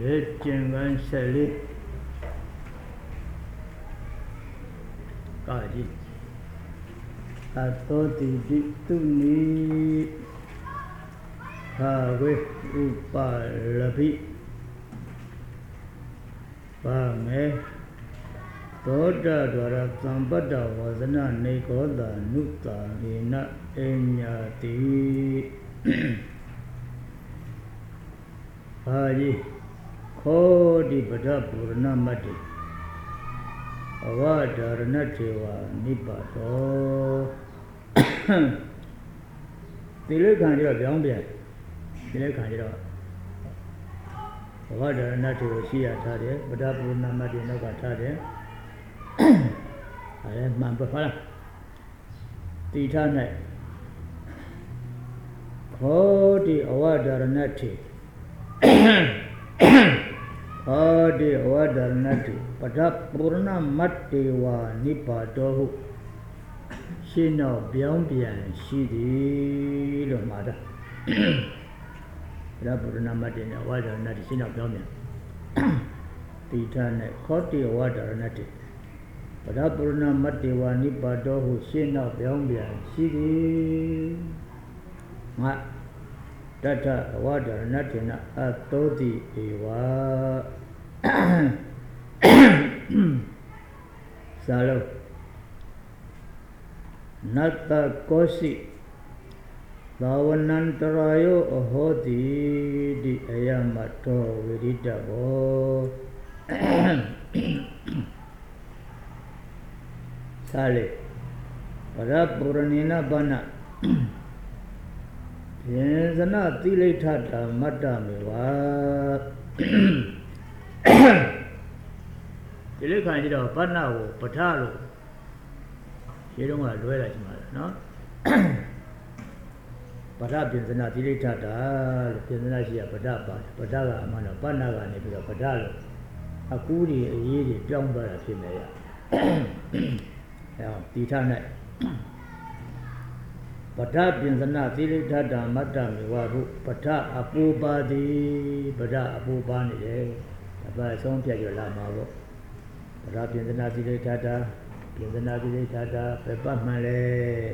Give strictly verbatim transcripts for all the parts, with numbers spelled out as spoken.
ကျင်ကန်းဆက်လေးကာကြီးအတောတိတိသူနိဟာဝေဥပါလပိပါမေသောတာဒဝရသံပတ္တဝဇနနေကောတာနုတာဟိနအညာတိအာကြီးခောတိပဒပူရဏမတ္တိအဝဒါရဏထေဝနိပါတောဒီလေးခံကြတော့ပြောင်းပြန်ဒီလေးခံကြတော့အဝဒါရဏထေဝရှိရထားတယ်ပဒပူရဏမတ္တိနောက်ကထားတယ်အဲမှန်ပါလားတိထ၌ခောတိအဝဒါရဏထေဟောဒီဝဒရဏတိပဒပူရဏမတ္တေဝနိပါတောဟုရှင်းတော့ပြောင်းပြန်ရှိသည်လို့မှာတာပဒပူရဏမတ္တေနဲ့ဝဒရဏတိရှင်းတော့ပြောင်းပြန်တိထနဲ့ခောတိဝဒရဏတိပဒပူရဏမတ္တေဝနိပါတောဟုရှင်းတော့ပြောင်းပြန်ရှိသည်ငါတတဝဒရဏတေနအတောတိဧဝသာလောနတ္တကောစီသာဝနန္တရာယောအဟောတိတိအယမတောဝိရိတဘောသာလေပရပုရဏိနဘာနာယေဇနတိလိဋ္ဌတာမတ္တမေဝဒီလေးခံကြတော့ပဏ္ဏကိုပဋ္ဌလို့ရေတုံးကလွဲလိုက်ချင်ပါလားနော်ပဋ္ဌပြင်ဇနတိလိဋ္ဌတာလို့ပြင်ဇနရှိရပဋ္ဌပါတယ်ပဋ္ဌကအမှန်တော့ပဏ္ဏကနေပြီးတော့ပဋ္ဌလို့အကူးတွေအရေးတွေပြောင်းသွားတာဖြစ်နေရအဲအောင်တိထ၌ပဋ္ဌပြင်ဇနသီလိဋ္ဌတာမတ္တမေဝဟုပဋ္ဌအပူပါတိပဋ္ဌအပူပါနေတယ်ဒါပဲဆုံးဖြတ်ရလာမှာပေါ့ပဋ္ဌပြင်ဇနသီလိဋ္ဌတာပြင်ဇနသီလိဋ္ဌတာပဲပတ်မှန်လေ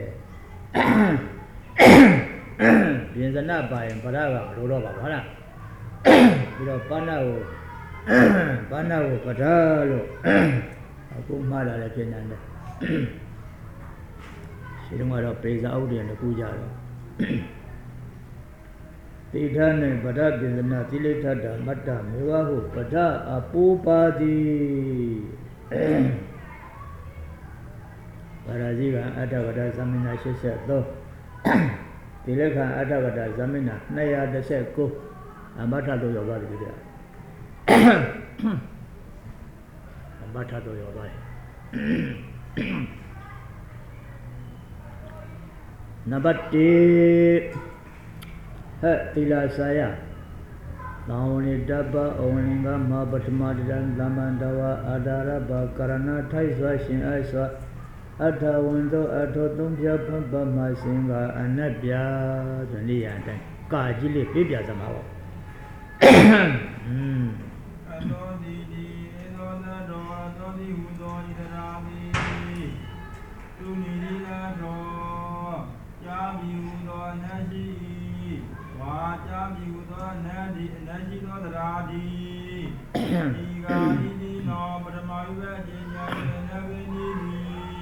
ပြင်ဇနပါရင်ပဋ္ဌကမလိုတော့ပါဘူးဟုတ်လားပြီးတော့ပဏ္ဏကိုပဏ္ဏကိုပဋ္ဌလို့အခုမှားလာလည်းဖြစ်နေတယ်ဒီတော့ကတော့ပေဇာဥဒ္ဒေနဲ့ကူကြတော့တိဋ္ဌနဲ့ပဒပိဇနာသီလိဋ္ဌတာမတ္တမေဝဟုပဒအပူပါတိပါရာဇိကအတ္တဝဒသမင်္နာ၈၃ဒီလက်ခံအတ္တဝဒသမင်္နာ၂၁၉အမထတို့ရောက်သွားပြီကြည့်အမထတို့ရောက်သွားတယ်နံပါတ်၁ဟဲ့သီလစာယသောဝနိတပ္ပအဝနိကမပထမတရံသမန္တဝအာဒါရဘကရဏထိုက်စွာရှင်အစွာအထဝန္တောအထောသုံးပြဖပမစင်ကအနတ်ပြဆိုနေရတဲ့ကာကြီးလေးပြပြစမှာပေါ့อืมအတောဒီဒီဧသောသတောအတောဒီဟူသောဣဒရာမိသူနိရိလာတောကြာပြီဟူသောအနတ်ရှိဝါကြာပြီဟူသောအနတ်ဒီအနတ်ရှိသောသရာဒီဒီကာဤဒီနောပထမဝိဘအကျဉ်းညာနဗေနိဒီ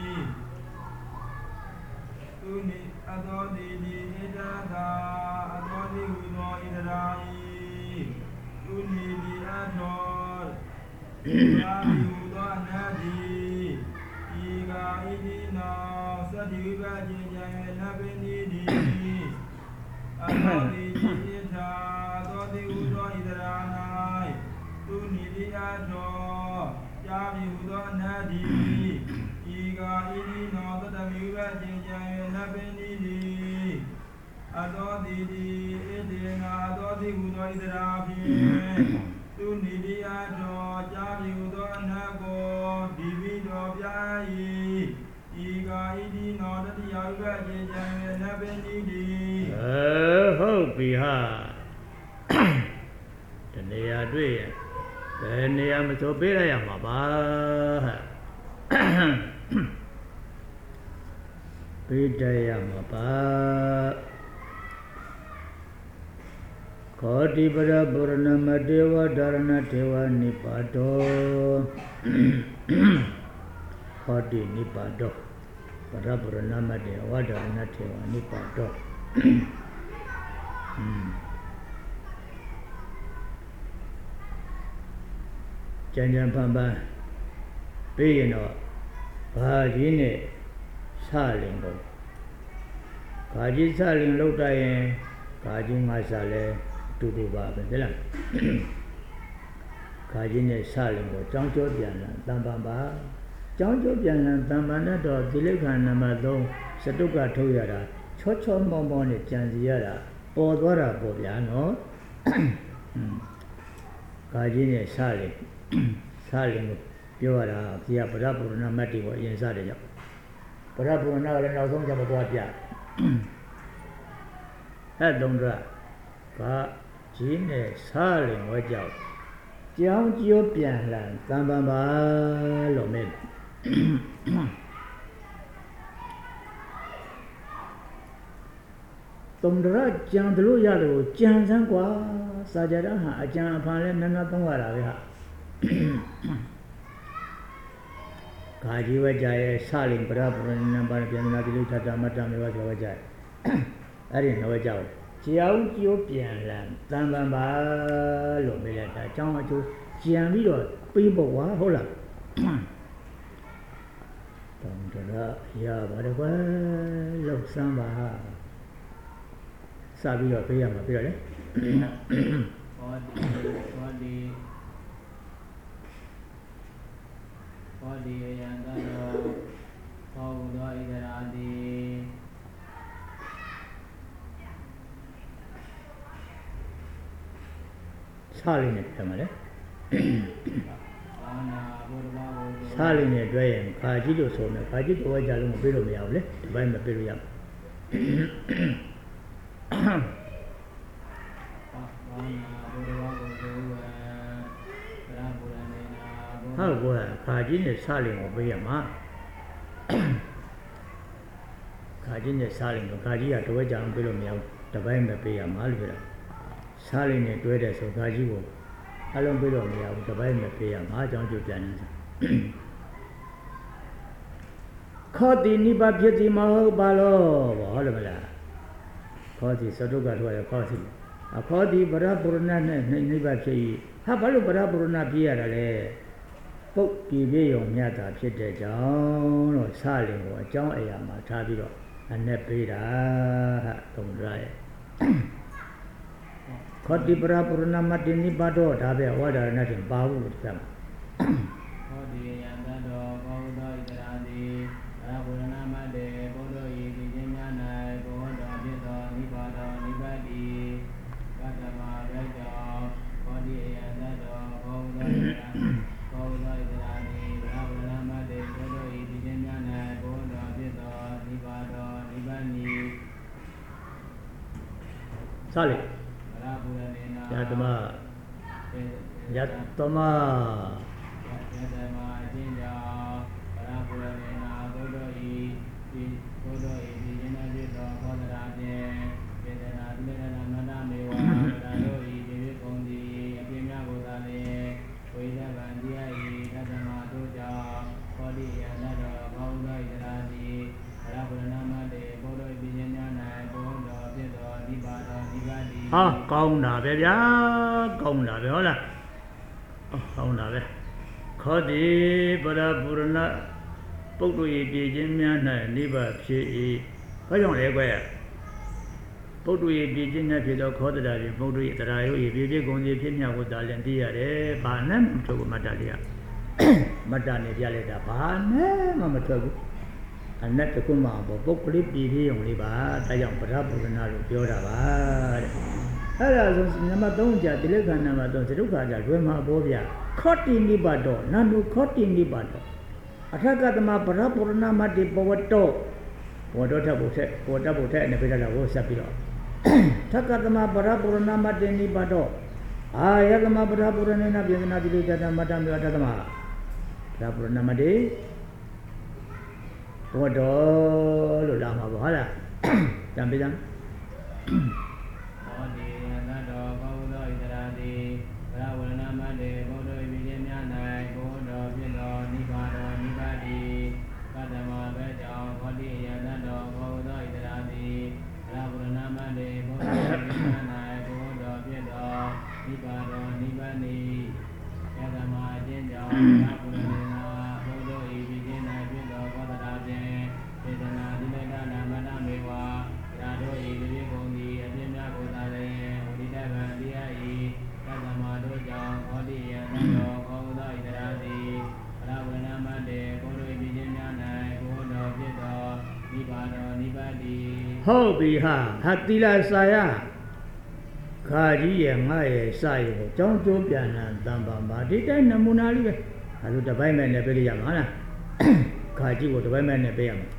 သူနိအသောတိဒီဣဒသာအသောတိဟူသောဣဒရာဤသူနိဒီအသောကြာပြီဟူသောအနတ်ဒီဒီကာဤဒီနောသတိဝိဘအကျဉ်းညာနဗေနိဒီအသောတိဣဒသာသောတိဟူသောဣဒရာ၌သူနိဒီအသောကြာပြီဟူသောအနတ်ဒီဤကာဤဒီနောသတမိဝိဘအကျဉ်းညာနဗေနိဒီအသောတိဒီဣဒေငါသောတိဟူသောဣဒရာဖြင့်သူနိဒီအသောကြာပြီဟူသောအနတ်ကိုဒီဝိတော်ပြာ၏ဤကာဤဒီနောတတိယဝိဘအကျဉ်းညာနဗေနိဒီအဲဟုတ်ပြီဟာတနေရာတွေ့ရင်ယ်နေရာမဆိုပေးလိုက်ရမှာပါပေးတရမှာပါခောတိပရပုရဏမတေဝဒါရဏတေဝနိပါတောခောတိနိပါတောပရပုရဏမတေဝဒါရဏတေဝနိပါတောကျန်ကျန်ပန်းပန်းပေးရင်တော့ဘာကြီးနဲ့စလင်တော့ဘာကြီးစလင်လောက်တိုင်းရင်ဘာကြီးငါစားလဲတူတူပါပဲတဲ့လားဘာကြီးနဲ့စလင်ကိုကြောင်းကြောပြန်လာတန်ပန်ပါကြောင်းကြောပြန်လာတန်ပန်နဲ့တော့သီလခဏနံပါတ်သုံးစတုကထုတ်ရတာချောချောမောမောနဲ့ကြံစီရတာပေါ်သွားတာပေါ့ဗျာနော်ဘာကြီးနဲ့စလင်စလင်ကိုပြောရတာဒီကဗရပုရဏမတ်တီကိုအရင်စတယ်ကြောင့်ဗရပုရဏကလည်းနောက်ဆုံးကျမသွားပြအဲ့တုံးကဘာကြီးနဲ့စလင်ဝဲကြောက်ကြောင်းကျိုးပြန်လာသံပန်ပါလို့မဲတုံးရကြံတို့ရတယ်ကိုကြံစမ်းกว่าစာကြတာဟာအကြံအဖန်လဲနန်းနန်းသုံးရတာပဲဟာခါကြီးဝဲကြရဲ့စလင်ပရပရဏံပါပြန်နာတိလိထတာမတ္တမေဝဆိုဝဲကြအဲ့ဒီနှဝဲကြောက်ကြောင်းကျိုးပြန်လာတန်ပန်ပါလို့မေးလိုက်တာအကြောင်းအကျိုးကြံပြီးတော့ပြီးပေါ့ကွာဟုတ်လားတောင်းတရရပါတယ်ကွာလောက်စမ်းပါစပြီးတော့ပေးရမှာပြီးတော့လေဟောဒီဟောဒီဟောဒီယံတသောဟောဥသောဣဒရာတိစားလေးနဲ့ပြန်ပါလေစားလေးနဲ့တွဲရင်ခါကြီးလို့ဆိုမယ်ခါကြီးတော့ကြလုံးမပြေးလို့မရဘူးလေဒီဘက်မပြေးလို့ရဟုတ်ကွာခါကြီးနဲ့စားလင်ကိုပေးရမှာခါကြီးနဲ့စားလင်ကိုခါကြီးကတွဲကြအောင်ပေးလို့မရဘူးတပိုင်းမပေးရမှာလို့ပြောတာစားလင်နဲ့တွဲတဲ့ဆိုခါကြီးကိုအလုံးပေးလို့မရဘူးတပိုင်းမပေးရမှာအကြောင်းကျပြန်နေတယ်ခောတိနိဗ္ဗာန်ဖြစ်သည်မဟုတ်ပါလို့ဟုတ်တယ်မလားခောတိသတုကထွားရခောတိအခောတိဗရပုရဏနဲ့နိဗ္ဗာန်ဖြစ်၏ဟာဘာလို့ဗရပုရဏပြရတာလဲပုတ်ပြည့်ပြည့်ုံမြတ်တာဖြစ်တဲ့ကြောင့်လို့စလင်ကိုအကြောင်းအရာမှာထားပြီးတော့အနဲ့ပေးတာဟာသုံးရရဲ့ခောတိဗရပုရဏမတ္တိနိဗ္ဗာန်တော့ဒါပဲဝါဒရဏတင်ပါဘူးလို့ပြောမှာခောတိယံတတော်ဘောဓိတရာတိဗရပုရဏမတ္တေဘုဒ္ဓဤဒီခြင်းများ၌ဘောဓဖြစ်သောနိဗ္ဗာန်တော်နိဗ္ဗာန်တိကတ္တမရကြောင့်ခောတိယံတတော်ဘောဓိတရာတိဘောဓိတရာတိဗရပုရဏမတ္တေဘုဒ္ဓဤဒီခြင်းများ၌ဘောဓဖြစ်သောနိဗ္ဗာန်တော်နိဗ္ဗာန်တိစလိယတမယတမယတမအချင်းကြောင့်ဗရပုရဏေနာဘုဒ္ဓဤဒီဘုဒ္ဓဤဒီဉာဏ်ဖြစ်သောဘောဓရာဖြင့်စေတနာတိလနာမန္တမေဝဗရတို့ဤဒီဝိကုံဒီအပြင်းများကိုသာလျင်ဝိသဗံတရားဤသတ္တမတို့ကြောင့်ခောတိယန္တတော်ဘောဓိတရာတိဗရပုရဏမတေဘုဒ္ဓဤဉာဏ်များ၌ဘုဒ္ဓဖြစ်သောနိဗ္ဗာန်တော်နိဗ္ဗာန်တိဟာကောင်းတာပဲဗျာကောင်းတာပဲဟုတ်လားကောင်းတာပဲခောတိပရပုရဏပုဂ္ဂိုလ်၏ပြည့်ခြင်းများ၌နိဗ္ဗာန်ဖြစ်၏ဘာကြောင့်လဲကွယ်ပုဂ္ဂိုလ်၏ပြည့်ခြင်း၌ဖြစ်သောခောတရာဖြင့်ပုဂ္ဂိုလ်၏တရားရုပ်၏ပြည့်ပြည့်ကုန်သည်ဖြစ်မြောက်ကိုသာလျှင်သိရတယ်ဘာနဲ့မထွက်ဘူးမတ္တလေးကမတ္တနေပြလိုက်တာဘာနဲ့မှမထွက်ဘူးအနတ်တကုမပေါ့ပုဂ္ဂိုလ်ပြည့်ပြည့်ုံလေးပါဒါကြောင့်ပရပုရဏလို့ပြောတာပါတဲ့အဲ့ဒါဆိုနံပါတ်သုံးကြတိလက္ခဏာနံပါတ်သုံးသဒုက္ခကြလွယ်မှာပေါ်ဗျာခောတိနိဗ္ဗာန်တော့နန္ဒုခောတိနိဗ္ဗာန်တော့အထက်ကသမပရပုရဏမတ္တိပဝတ္တောဘဝတော်ထပ်ဖို့ထက်ဘဝတတ်ဖို့ထက်အနေပြတာကိုဆက်ပြီးတော့ထက်ကသမပရပုရဏမတ္တိနိဗ္ဗာန်တော့အာယသမပထပုရဏေနပြေသနာတိတတမတ္တမြေတသမပထပုရဏမတိဘောတော်လို့လာမှာပေါ့ဟုတ်လားကြံပေးကြဟောဒီနတ်တော်ဘုသောဣတရာတိဘရဝရဏမတေဘုဒ္ဓဝိပိယမြ၌ဘုဒ္ဓဖြစ်သောနိဗ္ဗာန်တော်နိဗ္ဗာတိကတ္တမဘေကြောင့်ဟောဒီယနတ်တော်ဘုသောဣတရာတိဘရဝရဏမတေဘုဒ္ဓဝိပိယမြ၌ဘုဒ္ဓဖြစ်သောနိဗ္ဗာန်တော်နိဗ္ဗာတိကတ္တမအခြင်းကြောင့်ဘရဝရဏနာဘုဒ္ဓဝိပိယ၌ဖြစ်သောဘောဓရာဖြင့်စေတနာတိလတနာမနမေဝါရာတို့ဤတိကုန်သည်အပြည့်များကိုသာလျင်ဝိတ္တဗံတရားဤကတ္တမတို့ကြောင့်ဟောတိယသံတော်ကောင်းသောဣတရာတိဘရဝရဏမတေဘုဒ္ဓဝိပိယများ၌ဘုဒ္ဓဖြစ်သောနိဗ္ဗာန်တော်နိဗ္ဗာတိဟုတ်ပြီဟာဟာတိလစာယခါကြီးရဲ့ငါရဲ့စာရဲ့ကိုကြောင်းကျိုးပြန်လာတံပါပါဒီတိုင်းနမူနာလေးပဲအဲလိုတစ်ပိုင်းမဲ့နဲ့ပေးရမှာဟုတ်လားခါကြီးကိုတစ်ပိုင်းမဲ့နဲ့ပေးရမှာ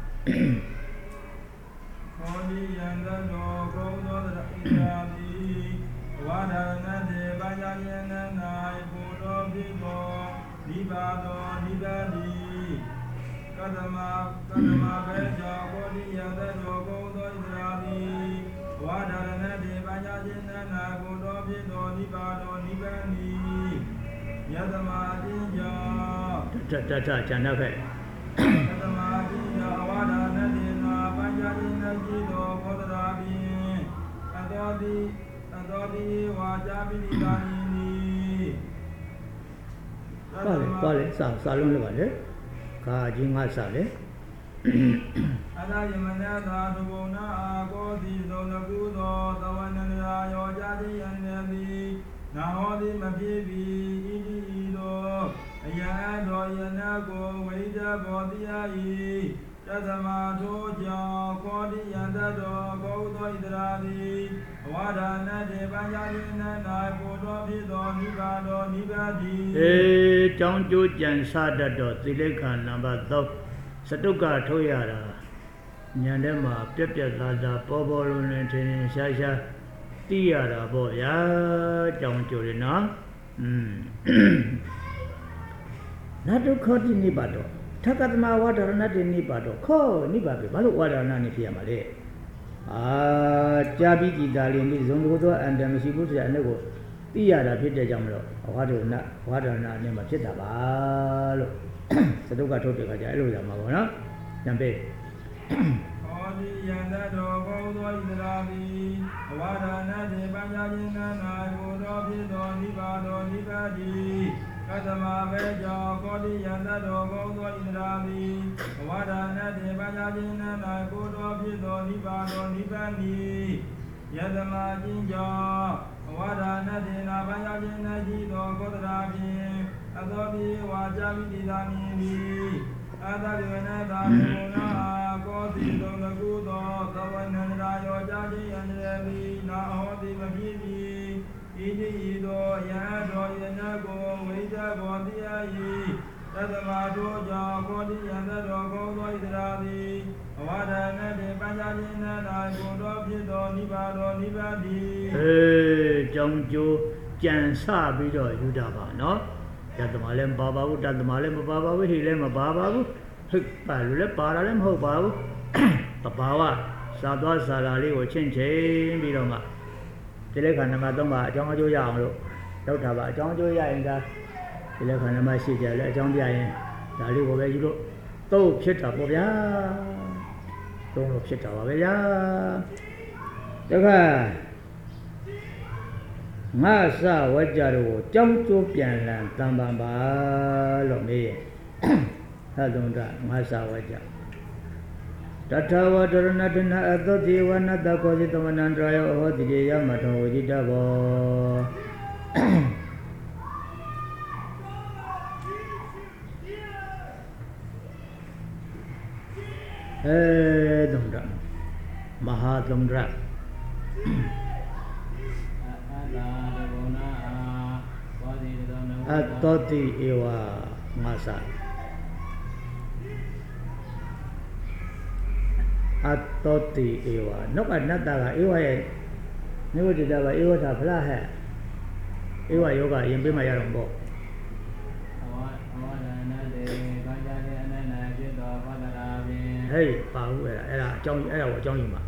ဟောဒီယံတတော်ကောင်းသောဣတရာတိဝါဒရဏတေပါဠိယံ၌ဘုရောဖြစ်သောနိဗ္ဗာန်တော်နိဗ္ဗာတိကတ္တမကတ္တမဘေကြောင့်ဟောဒီယံတတော်ကောင်းသောဣတရာတိဝါဒရဏတေပါဠိယံ၌ဘုရောဖြစ်သောနိဗ္ဗာန်တော်နိဗ္ဗာတိယတမအခြင်းကြောင့်တတတကျန်တဲ့ဖက်ကတ္တမအခြင်းကြောင့်ဝါဒရဏတေနာပါဠိယံ၌ရှိသောဘောဓရာဖြင့်အတောတိအတောတိဝါကြပိနိသာနိပါလေပါလေစာစာလုံးလည်းပါလေခါကြီးငါစာလေအတယမနတာသဘုံနာအာကောတိသောတကုသောသဝနန္ရာယောကြတိယံနေတိနာဟောတိမဖြစ်ပြီဣတိဤသောအယံတော်ယနာကိုဝိဒဘောတိယဤတသမထိုကြောင့်ကောတိယံတတော်ကောသောဣတရာတိဝါဒနာတေပညာရင်း၌ဘုတော်ဖြစ်သောနိဗ္ဗာန်တော်နိဗ္ဗာတိအေကြောင်းကျိုးကြံစတတ်တော်သီလိခာနံပါတ်သုံးစတုကထုတ်ရတာညံထဲမှာပြက်ပြက်သားသားပေါ်ပေါ်လုံးလုံးထင်းထင်းရှားရှားသိရတာပေါ့ဗျာကြောင်းကျိုးတယ်နော်อืมနတ်တို့ခေါ်တိနိဗ္ဗာန်တော်ထကတမဝါဒရဏတိနိဗ္ဗာန်တော့ခေါ်နိဗ္ဗာန်ပဲဘာလို့ဝါဒရဏနေဖြစ်ရမှာလဲအာကြာပြီးကြည်သာလင်းဒီဇုံတို့သောအန္တမရှိဘူးဆိုတဲ့အနုကိုသိရတာဖြစ်တဲ့ကြောင့်မလို့ဝါဒရဏဝါဒရဏနဲ့မှာဖြစ်တာပါလို့စတုကထုတ်တဲ့ခါကျအဲ့လိုရမှာပေါ့နော်ညံပေးဟောဒီယန္တတော်ကောသောဣတရာတိဝါဒနာတေပညာခြင်းနာ၌ဘုတော်ဖြစ်သောနိဗ္ဗာန်တော်နိဗ္ဗာတိကတ္တမဘေကြောင့်ကောတိယန္တတော်ကောသောဣတရာတိဝါဒနာတေပညာခြင်းနာ၌ဘုတော်ဖြစ်သောနိဗ္ဗာန်တော်နိဗ္ဗာတိယတမခြင်းကြောင့်ဝါဒနာတေနာပညာခြင်း၌ရှိသောကောသရာဖြင့်အသောပိဝါကြမိတိသာမြင်သည်အတရိဝနသာဘုနာကောတိသောလကုသောသဝနန္ဒရာယောကြခြင်းယန္တရေနာဟောတိမဖြစ်ပြီဣတိဤသောယံတော်ယနကိုဝိဒဘောတိယဤတသမတို့ကြောင့်ကောတိယန္တတော်ကောသောဣတရာတိဝါဒနာတေပညာခြင်းနာ၌ဘုတော်ဖြစ်သောနိဗ္ဗာန်တော်နိဗ္ဗာတိအေးကြောင်းကျိုးကြံစပြီးတော့ယူတာပါနော်ယတမလည်းမပါပါဘူးတတမလည်းမပါပါဘူးဟိလည်းမပါပါဘူးဟုတ်ပါလို့လည်းပါတာလည်းမဟုတ်ပါဘူးတဘာဝစာသွားစာလာလေးကိုချင်းချင်းပြီးတော့မှဒီလက်ခဏမှာသုံးပါအကြောင်းအကျိုးရအောင်လို့လောက်တာပါအကြောင်းအကျိုးရရင်ဒါဒီလက်ခဏမှာရှိကြလဲအကြောင်းပြရင်ဒါလေးကိုပဲယူလို့သုံးဖြစ်တာပေါ့ဗျာသုံးလို့ဖြစ်တာပါပဲဗျာတခါငါစဝကြတို့ကိုကြောင်းကျိုးပြန်လန်တံပံပါလို့မေးရင်ဟဲ့တုံးတာငါစဝကြတထဝတရဏတနာအသောတိဝနတကောစိတမနန္တရာယောဟောတိယမထောဝိတဘောအဲတုံးတာမဟာတုံးတာအတောတိဧဝငါစအတောတိဧဝနောက်ကနတ္တကဧဝရဲ့နိဝတ္တကဧဝတာဖလားဟဲ့ဧဝယောဂအရင်ပေးမှရတော့ပေါ့ဟေးပါဘူးအဲ့ဒါအဲ့ဒါအကြောင်းအဲ့ဒါကိုအကြောင်းယူမှာ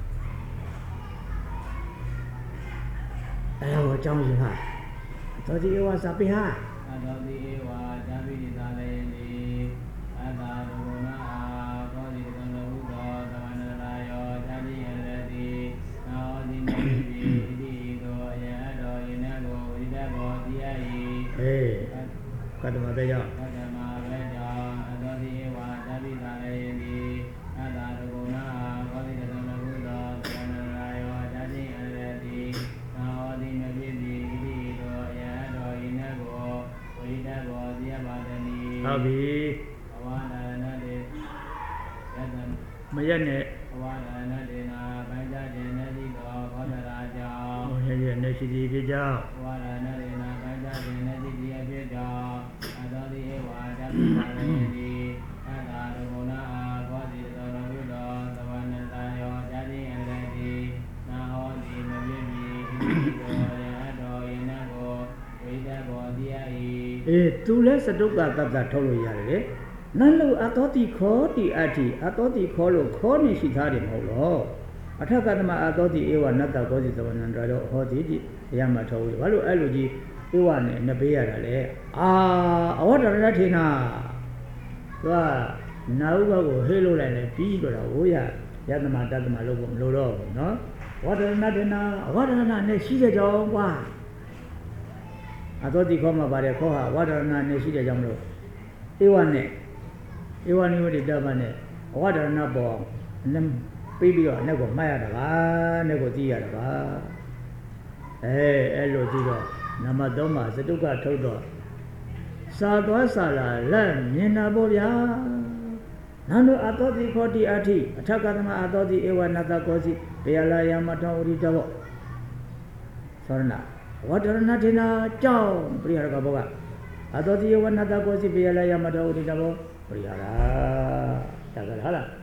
အဲ့ဒါကိုအကြောင်းယူဟာသောတိဧဝစာပိဟာသောတိဧဝဇာပိတိသာလည်းဒီအတ္တဒုက္ခနာသောတိသံဃဟုသောသမန္တရာယောဇာတိယရတိနောတိမေပိတိသောအယအတော်ယနကိုဝိတဘောတိယဤအေးကတ္တမဘေယောကတ္တမဘေယောအသောတိဧဝဇာပိသာလည်းဒီအတ္တဒုက္ခနာသောတိသံဃဟုသောသမန္တရာယောဇာတိယရတိနောတိမေပိတိသောအယအတော်ယနကိုဝိတဘောတိယပါဒနီဟုတ်ပြီအဝါဒနာတေယတံမရက်နဲ့အဝါဒနာတေနာဗန္ဇတေနတိသောဘောဓရာကြောင့်ဟောရဲ့ရဲ့နေရှိတိဖြစ်ကြောင့်အဝါဒနာတေနာဗန္ဇတေနတိတိယဖြစ်ကြောင့်အသောတိဧဝါဓမ္မပါလေတိအတ္တဒုက္ခနာဘောတိသောရဟုသောသဝနတယောဇာတိအရတိနာဟောတိမပြည့်မီဣတိသောယအတော်ယနကိုဝိတဘောတိယဤအေးသူလဲစတုကတတ္တထုတ်လို့ရတယ်နတ်လူအတောတိခောတိအတ္တိအတောတိခောလို့ခောနေရှိသားတယ်မဟုတ်လို့အထက်ကတမအတောတိဧဝနတ္တကောစီသဝနန္တရောဟောတိတိတရားမှထုတ်လို့ဘာလို့အဲ့လိုကြီးဧဝနဲ့နှစ်ပေးရတာလဲအာအဝတ္တရထေနာသူကနာဥပကိုဟေးလို့လိုက်လဲပြီးတော့တာဟိုရယတမတတ္တမလို့မလို့တော့ဘူးနော်ဝတ္တရဏထေနာအဝတ္တရဏနဲ့ရှိတဲ့ကြောင့်ကွာအတောတိခောမှာပါတယ်ခောဟာဝတ္တရဏနဲ့ရှိတဲ့ကြောင့်မလို့ဧဝနဲ့ဧဝနိဝတိတပ္ပနဲ့အဝတ္တရဏပေါ်ပြီးပြီးတော့နောက်ကိုမှတ်ရတာပါနောက်ကိုကြည့်ရတာပါအဲအဲ့လိုကြည့်တော့နံပါတ်သုံးမှာစတုကထုတ်တော့စာသွားစာလာလက်မြင်တာပေါ့ဗျာနန္ဒအတောတိခောတိအဋ္ဌိအထက်ကသမအတောတိဧဝနတ္တကောစီဘေယလာယမထောဥရိတဘောသောရဏဝတ္တရဏထေနာကြောင့်ပရိဟာရကဘောကအတောတိဧဝနတ္တကောစီဘေယလာယမထောဥရိတဘောပရိဟာရတကယ်ဟုတ်လား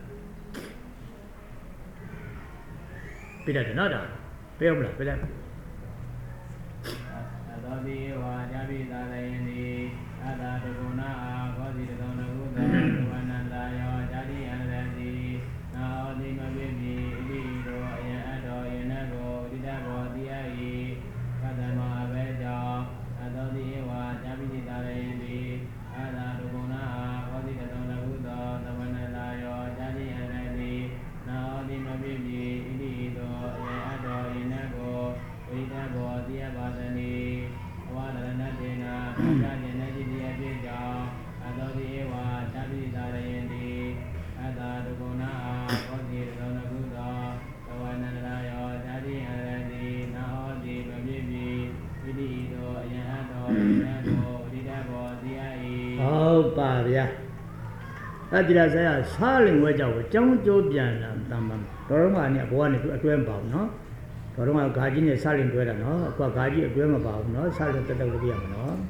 ပြတယ်နော်ဒါပြောမလားပြတယ်အသောတိဧဝဇာပိသာလည်းဒီအတ္တဒုက္ခနာခောစီတသောနဟုသောသဝနန္တယောဇာတိအရတိနာဟောတိမပိပိဣတိသောအယအတော်ယနကိုဣဒဘောတိယဤကတ္တမအဘေကြောင့်အသောတိဧဝဇာပိသာလည်းဒီအတ္တဒုက္ခနာခောစီတသောနဟုသောသဝနန္တယောဇာတိအရတိနာဟောတိမပိပိဣတိသောအယအတော်ယနကိုဝိတဘောတိယပါဒနီအဝါဒနာတေနာအကြဉ္နေတိတိယဖြစ်ကြောင့်အသောတိဧဝဇာပိသာလည်းဒီအတ္တဒုက္ခနာခောစီတသောနဟုသောသဝနန္တယောဇာတိအရတိနာဟောတိမပိပိဣတိသောအယအတော်ယနကိုဝိတဘောတိယဤဟုတ်ပါဗျာအဲ့ဒီလားဆရာစားလင်ဝဲကြောက်ကိုကြောင်းကျိုးပြန်လာတမ်းပါတော်တော်မှเนี่ยဘဝနဲ့သူအတွဲမပါဘူးเนาะတော်တော်မှဂါကြီးနဲ့စားလင်တွဲတာเนาะအခုကဂါကြီးအတွဲမပါဘူးเนาะစားလင်တက်တက်လုပ်ပြရမှာเนาะ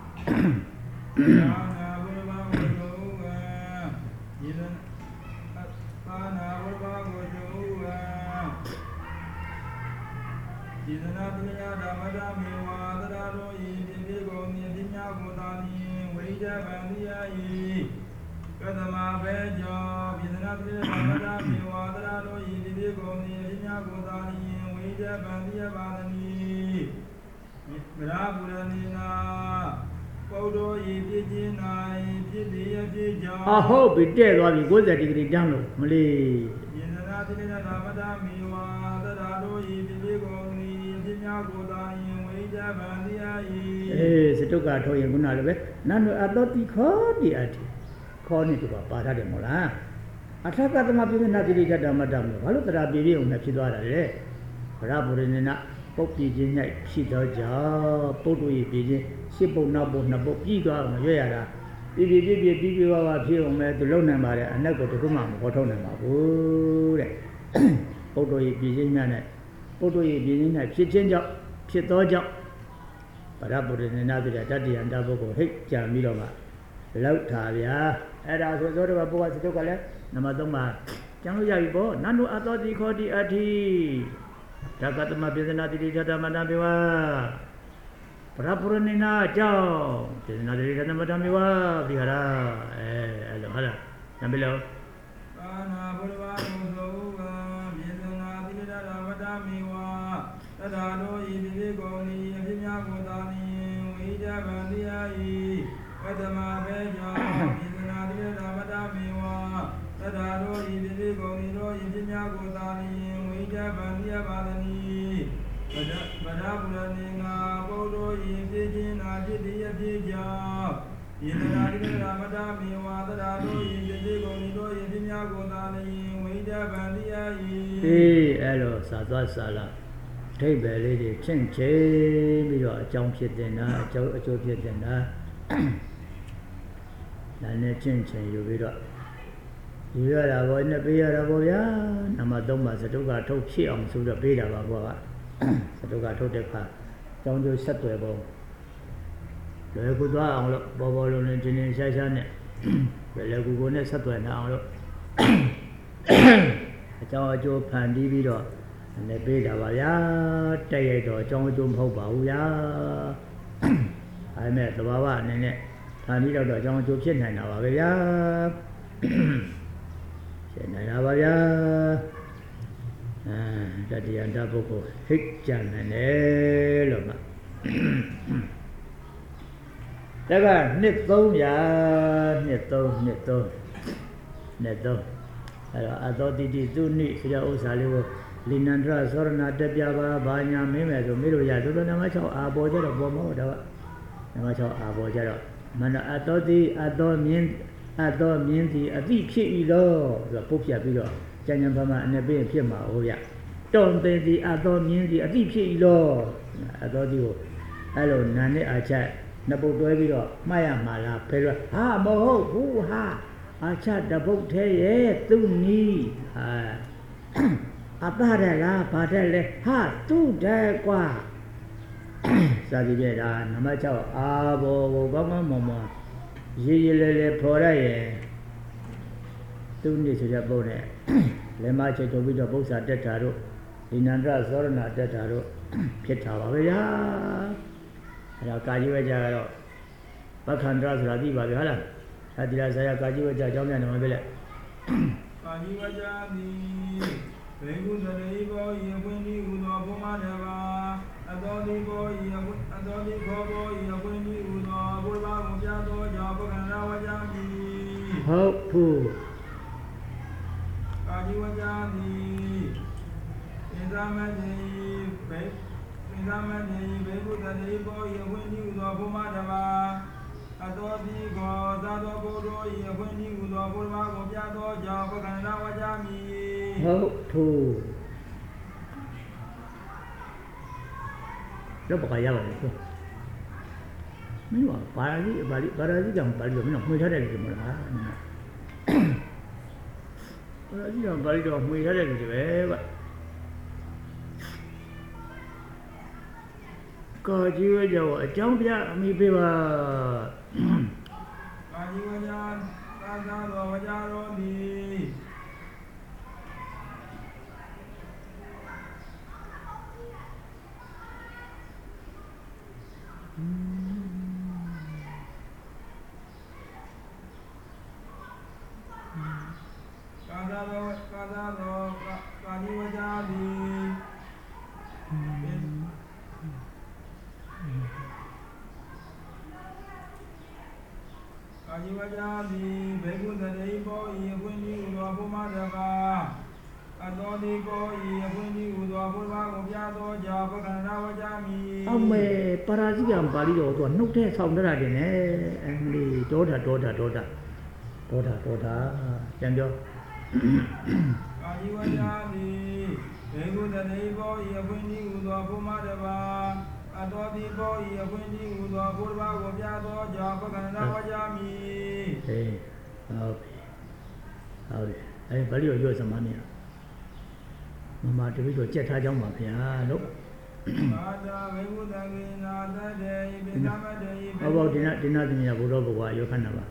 ဒီသနာပညာဓမ္မဓမ္မေဝါသရာတို့ဤဒီပြေကိုမြင်ပညာကိုသာလျင်ဝိဇ္ဇဗန္တိယဤကတမဘေကြောဒီသနာပညာဓမ္မဓမ္မေဝါသရာတို့ဤဒီပြေကိုမြင်ပညာကိုသာလျင်ဝိဇ္ဇဗန္တိယပါဒနီမရာပုရဏိနာပုဒ္ဓောဤပြည့်ခြင်း၌ဖြစ်လျက်ဖြစ်ကြောင်းအဟုတ်ပြီတဲ့သွားပြီကိုးဆယ်ဒီဂရီတန်းလို့မလေးဒီသနာပညာဓမ္မဓမ္မေဝါသရာတို့ဤဒီပြေကိုကိုသာယင်ဝိဇ္ဇဗန္တိယဤအေးစတုကထုတ်ရင်ခုနလိုပဲနန္ဒအတောတိခောတိအတ္တိခောနေတူပါပါထားတယ်မို့လားအထက်ကသမပိသနာတိရိတ္တဓမ္မတမျိုးဘာလို့တရားပြည့်ပြည့်အောင်နဲ့ဖြစ်သွားတာလဲဗရပုရိနေနပုတ်ပြည့်ခြင်း၌ရှိသောကြောင့်ပုတ်တို့ဤပြည့်ခြင်းရှစ်ပုတ်နောက်ပုတ်နှစ်ပုတ်ပြီးသွားအောင်ရွရရတာပြည့်ပြည့်ပြည့်ပြည့်ပြီးပြီးပါပါဖြစ်အောင်လဲသူလုံနိုင်ပါတယ်အနက်ကတခုမှမခေါ်ထုတ်နိုင်ပါဘူးတဲ့ပုတ်တို့ဤပြည့်ခြင်းများနဲ့ပုဒ္ဓရဲ့ပြင်းခြင်း၌ဖြစ်ခြင်းကြောင့်ဖြစ်သောကြောင့်ဗရပုရိနေနာတိတတ္တိယန္တဘုကိုဟိတ်ကြံပြီးတော့မှလောက်တာဗျာအဲ့ဒါဆိုသောတဘပုဂ္ဂစတုကလည်းနံပါတ်သုံးမှာကျန်လို့ရပြီပေါ့နန္ဒုအတောတိခောတိအဋ္ဌိဓကတမပိသနာတိတိဓမ္မတံပြေဝ Prapurana Joe, there's another reason about Amiwa, Vihara, hello, hello, Nabilo. Ana Burva, Yezana, Madamiwa, Tadano, Ibigoni, Yagodani, Wida Bandiai, Padama Beja, Yezana, Madamiwa, Tadano, Ibigoni, Yagodani, Wida Bandia Badani. Badabulana, Bodo, Yidin, Adidi, Adija, Yidin, Ramadami, Wadado, Yidin, Yidin, Yagodani, Wida Bandia. Eh, hello, Sada Sala. Take the lady, Chen Che, your jump shit dinner, Joe Jopia dinner. Then Chen Chen, you will. You are a one, a beer of Oya, Namadoma, Satuga, took she on to the bed of Aboa. Satuga told the car. Don't do Satuabo. The Gudwa, Bobo, and Jinin Sashan. The Laguna Satu now. A Joe Pandivido, and the bed of Aya, Tayato, John Jum Hoba. I met the Baba and it. Pandido, John Jupin and Avaya. Navaya, Daddy and Dabuko, Hickjan and Eloma. Never, Nito, ya, Nito, Nito, Neto. I thought it is too neat for your Salivo, Linandra, Sorna, Debiaba, Banya, Mime, Miruya, to the Namacho, Aboja, Bomo, Namacho, Aboja. Mana, I thought the Adon means. I don't mean the a deep shit, the Popia Bigo, Janyan Bama and a big Pima, oh yeah. Don't they the I don't mean the a deep shit, I thought you. Hello, Nani, I chat. Nabo Dovigo, Maya Mala, Pera, ha, Moho, who ha. I chat the boat, hey, to me. Ah, a padella, padella, ha, two day qua. Sadibeda, Namacho, Abo, Bama Momo. Yele Poraye. Two days to the bone. Lemache to be the books at Detaro. Inandra Sorna Detaro. Pitavaya. Kajiva. Bakandras Radi Bagala. Adila Saya Kajiva Jaman and Mabella. Kajiva, very good, the labor, Yabundi, Udoma, Adoli boy, Adoli Bobo, Yabundi, Udo, Burba, Mujado, Jabo, and Rawajani. Hopeful. Kajiwajani. Indamadi, Indamadi, Bebu, the labor, Yabundi, Udo, Bumadava. Adodi go, Zado Bodo, Yabundi, Udo, Burba, Mujado, Jabo, and Rawajani. Hopeful. Nó bọc ra rồi chứ. Mấy bảo bà đi bà đi bà đi chẳng bà đi mình không thấy đây thì mà bà đi chẳng bà đi đâu không thấy đây thì vậy vậy. Có chưa giờ ở trong kia mình bây giờ. Bà đi qua nhà, ta ra rồi ra rồi đi. Kadalo, kadalo, kadiwajadi. Kadiwajadi, begundadei boy, yabundi udo abumadava. Adoni boy, yabundi udo abulva gobyado java kanawajami. Ông mẹ Paraziam bà đi đồ tuần nút thế xong đó là gì nè em đi chỗ thật chỗ thật chỗ thật chỗ thật chỗ thật chẳng chưa Kajiwajani, begundadei boy, yabundi udo abumadava. Adoni boy, yabundi udo abulva gobyado java kanawajami. Ê, ok, ok, ấy bà đi vô sao mà nè, mà tôi biết rồi chết hai trong mà phải lúc, ở bao thì na thì na thì nhà bố đó bố yêu khăn nào bà,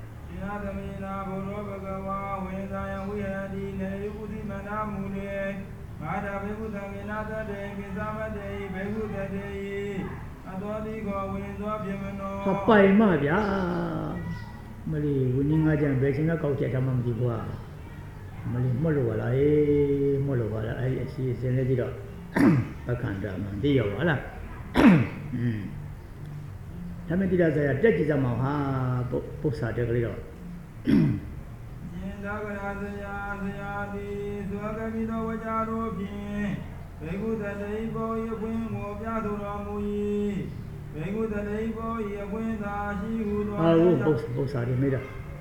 ပိုင်မှဗျာမလီဝင်းငါကြံဘယ်ချင်းကကောက်ချက်တမှမကြည့်ဘူးမလီမလို့လားအေးမလို့ပါလားအဲ့ဒီအစီအစဉ်လေးကြည့်တော့အခန္ဓာမှသိရောဟုတ်လားอืมဒါမဲ့တိရဆရာတက်ကြည့်စမ်းမဟာပု္ပ္ပစာတက်ကလေးတော့ရှင်သာကရာဆရာဆရာဒီသွေကပိသောဝကြတို့ဖြင့်ဘေကုတတိဘောယခွင်းကိုပြသူတော်မူ၏ဘေကုတတိဘောယခွင်းသာရှိဟုသောအာဟုတ်ပု္ပ္ပု္ပစာဒီမိတာ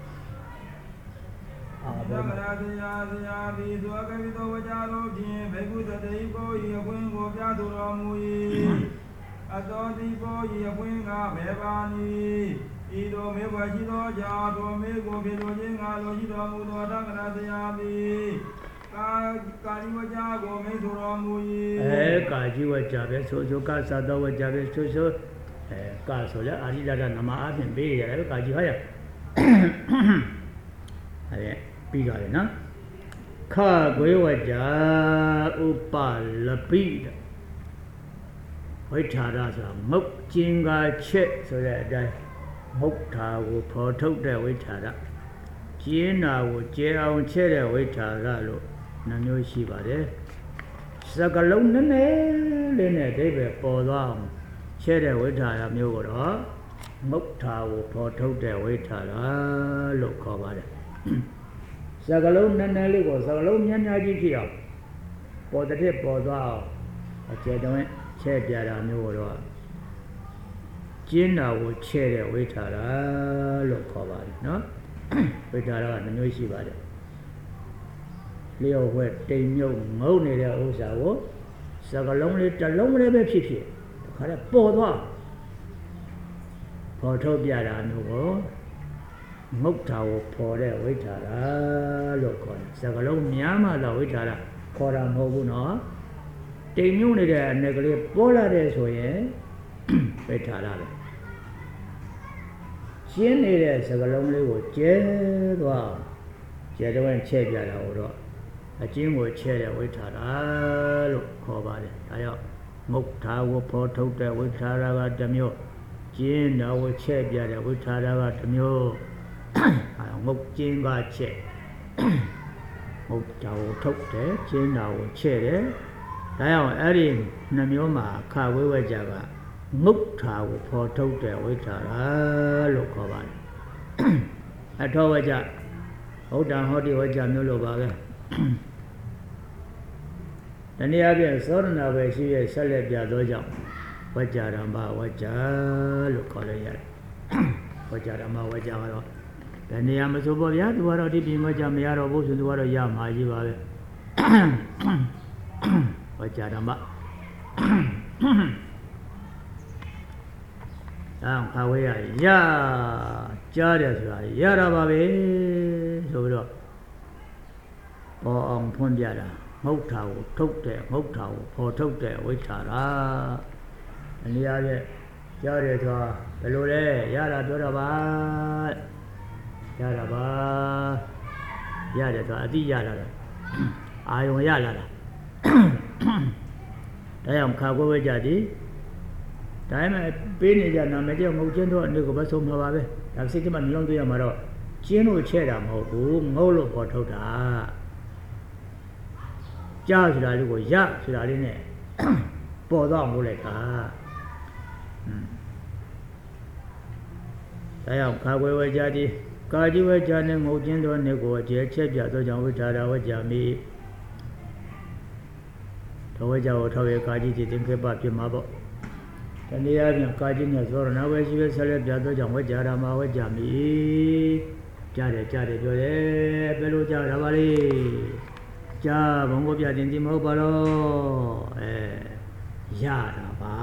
အာဘောကရာဆရာဆရာဒီသွေကပိသောဝကြတို့ဖြင့်ဘေကုတတိဘောယခွင်းကိုပြသူတော်မူ၏အတောတိဘောယခွင်းကဘေပါနီဤတော်မေဘရှိသောကြာတော်မေကိုပြေတော်ခြင်းငါလိုရှိတော်မူသောသံဃာတရားသည်ကာကာယဝကြကိုမေဆိုတော်မူ၏အဲကာယဝကြပဲဆိုဆိုကသတော်ဝကြပဲဆိုဆိုအဲကာဆိုလဲအာရိဒတာနမအပြင်ပေးရတယ်ပဲကာယဟောရအဲပြီးတော့လေနော်ခဂွေဝကြဥပလပိဝိထာရဆိုတာမုတ်ကျင်္ဂါချက်ဆိုတဲ့အတိုင်းမုတ်ထာကိုဖော်ထုတ်တဲ့ဝိထာရကျင်းနာကိုကျဲအောင်ချက်တဲ့ဝိထာရလို့နှမျိုးရှိပါတယ်စကလုံးနည်းနည်းလေးနဲ့အဓိပ္ပာယ်ပေါ်သွားအောင်ချက်တဲ့ဝိထာရမျိုးကိုတော့မုတ်ထာကိုဖော်ထုတ်တဲ့ဝိထာရလို့ခေါ်ပါတယ်စကလုံးနည်းနည်းလေးကိုစကလုံးများများကြီးဖြစ်အောင်ပေါ်တဲ့ပေါ်သွားအောင်အကျယ်တုံးချဲ့ပြတာမျိုးကိုတော့ကျင်းနာကိုချဲ့တဲ့ဝိထာရလို့ခေါ်ပါတယ်နော်ဝိထာရကနှမျိုးရှိပါတယ်လျှော့ဝဲတိမ်မြုပ်ငုံနေတဲ့ဥစ္စာကိုစကလုံးလေးတစ်လုံးလေးပဲဖြစ်ဖြစ်တခါတည်းပေါ်သွားပေါ်ထုတ်ပြတာမျိုးကိုငုတ်တာကိုပေါ်တဲ့ဝိထာရလို့ခေါ်တယ်စကလုံးများမှသာဝိထာရခေါ်တာမဟုတ်ဘူးနော်တိမ်မြုပ်နေတဲ့အနယ်ကလေးပေါ်လာတဲ့ဆိုရင်ဝိထာရပဲရှင်းနေတဲ့စကလုံးလေးကိုကျဲသွားကျဲတော့ချဲ့ပြတာကိုတော့အကျဉ်းကိုချဲ့တဲ့ဝိထာရလို့ခေါ်ပါတယ်ဒါကြောင့်မုတ်ထာကိုဖော်ထုတ်တဲ့ဝိထာရကတစ်မျိုးကျင်းတော်ကိုချဲ့ပြတဲ့ဝိထာရကတစ်မျိုးအဲငုတ်ကျင်းကချဲ့မုတ်ထာကိုထုတ်တယ်ကျင်းတော်ကိုချဲ့တယ်ဒါကြောင့်အဲ့ဒီနှမျိုးမှာခဝိဝကြကငုတ်ထာကိုဖော်ထုတ်တဲ့ဝိထာရလို့ခေါ်ပါတယ်အထောဝကြဟုတ်တံဟောတိဝကြမျိုးလိုပါပဲတနည်းအားဖြင့်သောရဏပဲရှိရဲ့ဆက်လက်ပြသောကြောင့်ဝကြဓမ္မဝကြလို့ခေါ်လိုက်ရတယ်ဝကြဓမ္မဝကြကတော့တနည်းအားမဆိုပေါ့ဗျာသူကတော့ဒီပြင်ဝကြမရတော့ဘူးဆိုသူကတော့ရမှာကြီးပါပဲဝကြဓမ္မအော်ခါဝေးရရကြားတယ်ဆိုတာရတာပါပဲဆိုပြီးတော့ပေါ်အောင်ဖွင့်ပြတာငုတ်ထာကိုထုတ်တဲ့ငုတ်ထာကိုပေါ်ထုတ်တဲ့ဝိထာရအနည်းအားဖြင့်ကြားတယ်ဆိုတာဘယ်လိုလဲရတာပြောတော့ပါရတာပါရတယ်ဆိုတာအတိရလာတာအာယုံရလာတာဒါကြောင့်ခါကိုဝေးကြသည်ဒါမှပေးနေကြနာမည်ကြောင့်ငုတ်ချင်းတော့အနေကိုပဲဆုံးမှာပါပဲဒါစိတ်ကမှနှလုံးသွင်းရမှာတော့ကျင်းလို့ချဲ့တာမဟုတ်ဘူးငုတ်လို့ပေါ်ထုတ်တာကြားဆိုတာလေးကိုရဆိုတာလေးနဲ့ပေါ်တော့မို့လိုက်တာဒါကြောင့်ခါခွေဝကြသည်ကာจิဝကြနဲ့ငုတ်ချင်းတော့နေကိုအကျဲချက်ပြသောကြောင့်ဝိထာရဝကြမိတော်ဝကြကိုထောက်ရကာจิတည်တင်ခဲ့ပါဖြစ်မှာပေါ့တနည်းအားဖြင့်ကာจิနဲ့သောရဏဝဲရှိပဲဆက်လက်ပြသောကြောင့်ဝကြရမှာဝကြမိကြားတယ်ကြားတယ်ပြောတယ်ဘယ်လိုကြားတာပါလဲကြားဘုံကိုပြတင်ဒီမဟုတ်ပါတော့အဲရတာပါ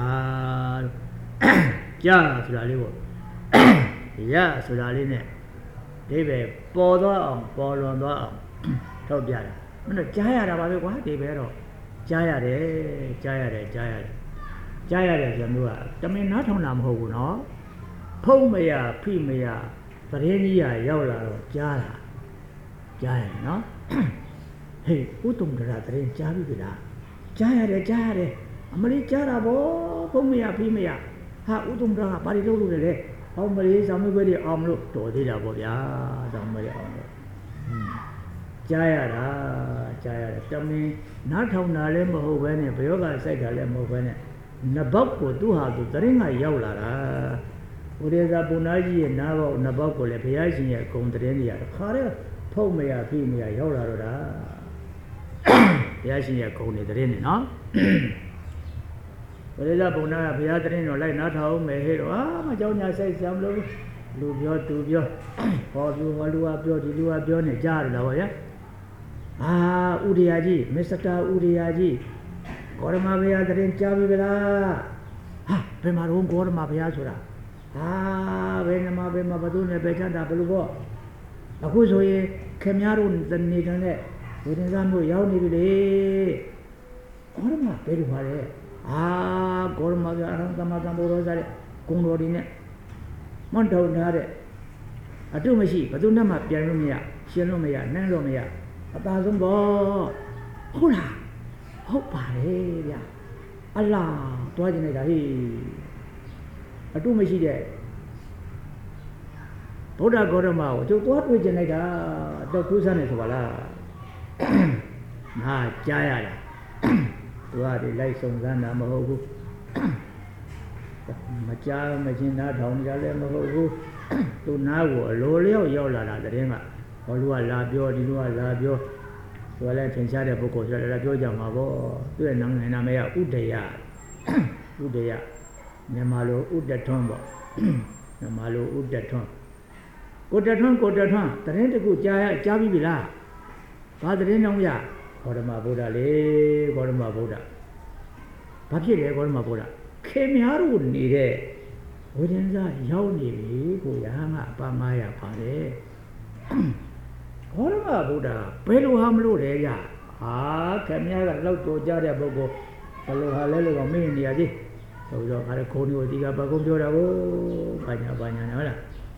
ကြားဆိုတာလေးကိုရဆိုတာလေးနဲ့ဒီပဲပေါ်သွားအောင်ပေါ်လွန်သွားအောင်ထုတ်ပြတာမင်းတို့ကြားရတာပါပဲကွာဒီပဲတော့ကြားရတယ်ကြားရတယ်ကြားရတယ်ကြားရတယ်ဆိုမျိုးကတမင်နားထောင်တာမဟုတ်ဘူးနော်ဖုံးမရဖိမရပရင်းကြီးရရောက်လာတော့ကြားတာကြားရနော်ဟေးဥတုံဒရာတရင်ကြားပြီလားကြားရတယ်ကြားရတယ်အမလေးကြားတာဗောဖုံးမရဖိမရဟာဥဒုံတာဘာတွေလုပ်လို့လဲလေအောင်မလေးဆောင်မွေးတွေအောင်လို့တော်သေးတာပေါ့ဗျာဆောင်မွေးတွေအောင်လို့ကြားရတာကြားရတယ်တမင်နားထောင်တာလည်းမဟုတ်ဘဲနဲ့ဘယောကစိုက်တာလည်းမဟုတ်ဘဲနဲ့နဘောက်ကိုသူ့ဟာသူတရင်ကရောက်လာတာဘုရားသာပုဏ္ဏကြီးရဲ့နားဘောက်နဘောက်ကိုလည်းဘုရားရှင်ရဲ့ဂုံတရင်တွေရတခါတည်းဖုတ်မရပြိမရရောက်လာတော့တာဘုရားရှင်ရဲ့ဂုံတွေတရင်နေနော်ဘုရားသာပုဏ္ဏကဘုရားတရင်တော်လိုက်နားထောင်မယ်ဟဲ့တော့အာမเจ้าညာစိုက်စမ်းလို့လူပြောသူပြောဟောပြောဟောလူကပြောဒီလူကပြောနေကြားရတာဗောဗျာအာဥဒရာကြီးမစ္စတာဥဒရာကြီးဂေါရမဘုရားတရင်ကြားပြီလားဟာဘယ်မှာတော့ဂေါရမဘုရားဆိုတာဟာဘယ်နမဘယ်မှာဘသူနဲ့ပဲချမ်းသာဘယ်လိုပေါ့အခုဆိုရင်ခင်များတို့နေတဲ့နဲ့ဝိသင်္ဇမျိုးရောက်နေပြီလေဂေါရမဘယ်လိုပါလဲအာဂေါရမကအရဟံသမသံဘောရောစားတဲ့ဂုံတော်ဒီနဲ့မွန်ထောင်ထားတဲ့အတုမရှိဘသူနဲ့မှပြန်လို့မရရှင်းလို့မရနှမ်းလို့မရအသာဆုံးပေါ့ဟုတ်လားဟုတ်ပါလေဗျအလားတွားကျင်နေတာဟိအတုမရှိတဲ့ဗုဒ္ဓဂေါရမကိုကျုပ်တွားတွေ့ကျင်လိုက်တာတော့ထူးဆန်းနေဆိုပါလားငါကြားရတာသူကဒီလိုက်စုံစမ်းတာမဟုတ်ဘူးမကြားမချင်းနားထောင်ကြလည်းမဟုတ်ဘူးသူနားကိုအလိုလျောက်ရောက်လာတာတည်းကဟောလူကလာပြောဒီလူကလာပြောသူကလည်းထင်ရှားတဲ့ပုဂ္ဂိုလ်ဆိုတော့ပြောကြမှာပေါ့သူ့ရဲ့နာမည်နာမည်ကဥဒယဥဒယမြန်မာလိုဥဒထွန်းပေါ့မြန်မာလိုဥဒထွန်းကိုတထွန်းကိုတထွန်းတရင်တခုကြားရကြားပြီးပြီလားဘာတရင်တော့ရဂေါရမဗုဒ္ဓလေဂေါရမဗုဒ္ဓဘာဖြစ်လဲဂေါရမဗုဒ္ဓခေများတို့နေတဲ့ဝိဒင်္ဇရောက်နေပြီကိုရဟန်းကအပါငါးရာပါတယ်ဂေါရမဗုဒ္ဓဘယ်လိုဟာမလို့လဲကြဟာခေများကလောက်ကြောကြတဲ့ပုဂ္ဂိုလ်ဘယ်လိုဟာလဲလို့ကမင်းနေရသေးဆိုတော့အဲ့ဒါခုံမျိုးဒီကဘာကုန်းပြောတာကိုဘာညာဘာညာဟုတ်လား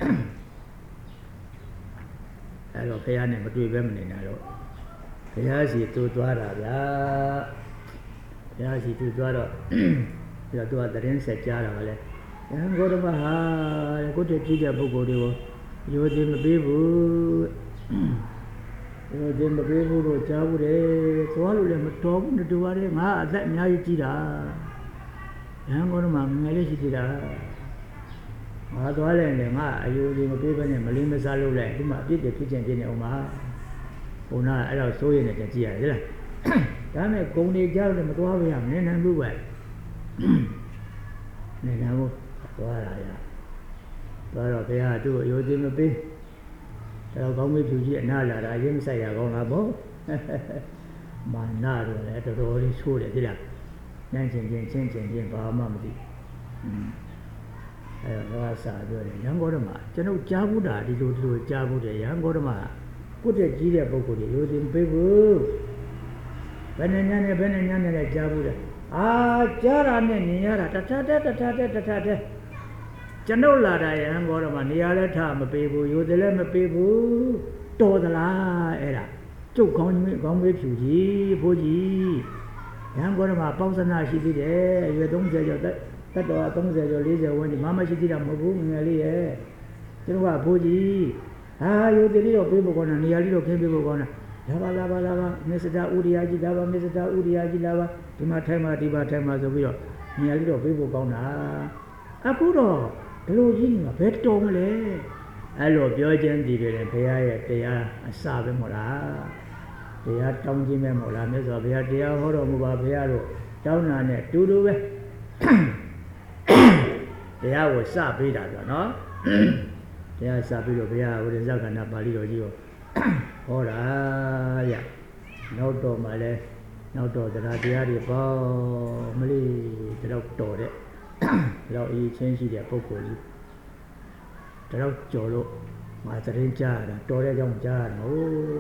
အဲ့တော့ဘုရားနဲ့မတွေ့ပဲမနေတာတော့ဘုရားစီသူသွားတာဗျာဘုရားစီသူသွားတော့ပြီးတော့သူကသတင်းဆက်ကြားတာကလည်းယဟန်ဂေါရမဟာကိုတည်းကြည့်တဲ့ပုဂ္ဂိုလ်တွေကိုရိုသေမပေးဘူးရိုသေမပေးဘူးလို့ကြားဘူးတယ်သွားလို့လည်းမတော်ဘူးတူပါတယ်ငါအသက်အများကြီးကြီးတာယဟန်ဂေါရမငယ်လေးရှိသေးတာငါသွားလိုက်ရင်ငါအယူကြီးမပေးဘဲနဲ့မလင်းမစားလို့လဲဒီမှာအပြစ်တွေဖြစ်ချင်းပြနေအောင်ပါဘုနာအဲ့တော့စိုးရင်လည်းကြည့်ရတယ်လားဒါမဲ့ဂုံတွေကြားလို့မသွားပါရမနေနိုင်ဘူးပဲနေနိုင်ဘူးသွားလာရသွားတော့ဘုရားတို့အယူကြီးမပေးတော့ကောင်းမေးဖြူကြီးအနာလာတာအရင်မဆိုင်ရကောင်းလားဗောမာနာတော့လည်းတော်တော်လေးဆိုးတယ်ဒီလားညံ့ချင်းချင်းချင်းချင်းချင်းဘာမှမသိအဲတော့စာပြောတယ်ရန်ကုန်တော့မှာကျွန်ုပ်ကြားဘူးတာဒီလိုဒီလိုကြားဘူးတယ်ရန်ကုန်တော့မှာကိုယ့်တဲ့ကြီးတဲ့ပုဂ္ဂိုလ်တွေရိုသေမပေးဘူးဘယ်နဲ့ညနဲ့ဘယ်နဲ့ညနဲ့လည်းကြားဘူးတယ်အာကြားတာနဲ့နေရတာတထတဲ့တထတဲ့တထတဲ့ကျွန်ုပ်လာတာရန်ကုန်တော့မှာနေရာလည်းထားမပေးဘူးရိုသေလည်းမပေးဘူးတော်သလားအဲ့ဒါကျုပ်ကောင်းကောင်းမေးဖြူကြီးဘိုးကြီးရန်ကုန်တော့မှာပေါင်းစနာရှိသေးတယ်အရွယ်သုံးဆယ်ကျော်တက်တတ်တော်သုံးဆယ်ကျော်လေးဆယ်ဝန်းကျင်မမရှိသေးတာမဟုတ်ဘူးငယ်လေးရဲ့ကျွန်တော်ကဘိုးကြီးဟာရိုသေလေးတော့ပေးဖို့ကောင်းတာနေရာလေးတော့ခင်းပေးဖို့ကောင်းတာလာပါလာပါလာပါမစ္စတာဥဒရာကြီးလာပါမစ္စတာဥဒရာကြီးလာပါဒီမှာထိုင်မှာဒီမှာထိုင်မှာဆိုပြီးတော့နေရာလေးတော့ပေးဖို့ကောင်းတာအခုတော့ဘလို့ကြီးနေမှာဘယ်တော်မလဲအဲ့လိုပြောခြင်းဒီတွေလည်းဘုရားရဲ့တရားအစပဲမို့လားတရားတောင်းခြင်းပဲမို့လားမြတ်စွာဘုရားတရားဟောတော်မူပါဘုရားတို့တောင်းတာနဲ့တူတူပဲတရားကိုစပေးတာဆိုနော်တရားစပြီးတော့ဘုရားဝိရဇကဏပါဠိတော်ကြီးကိုဟောတာရနောက်တော့မှလည်းနောက်တော့တရားတရားတွေပေါ့မလေးတော့တော်တဲ့တော့အရေးချင်းရှိတဲ့ပုဂ္ဂိုလ်ကြီးတော့ကြော်လို့ငါသတင်းကြားတာတော်တဲ့ကြောင့်ကြားတာဟို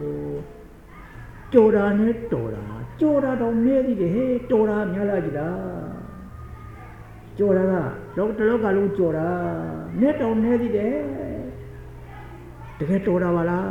ကြော်တာနဲ့တော်တာကြော်တာတော့နည်းသေးတယ်ဟဲ့တော်တာများလားကြည်လားကြော်တာကတော့တလောကလုံးကြော်တာနဲ့တော်နေသေးတယ်တကယ်တော်တာပါလား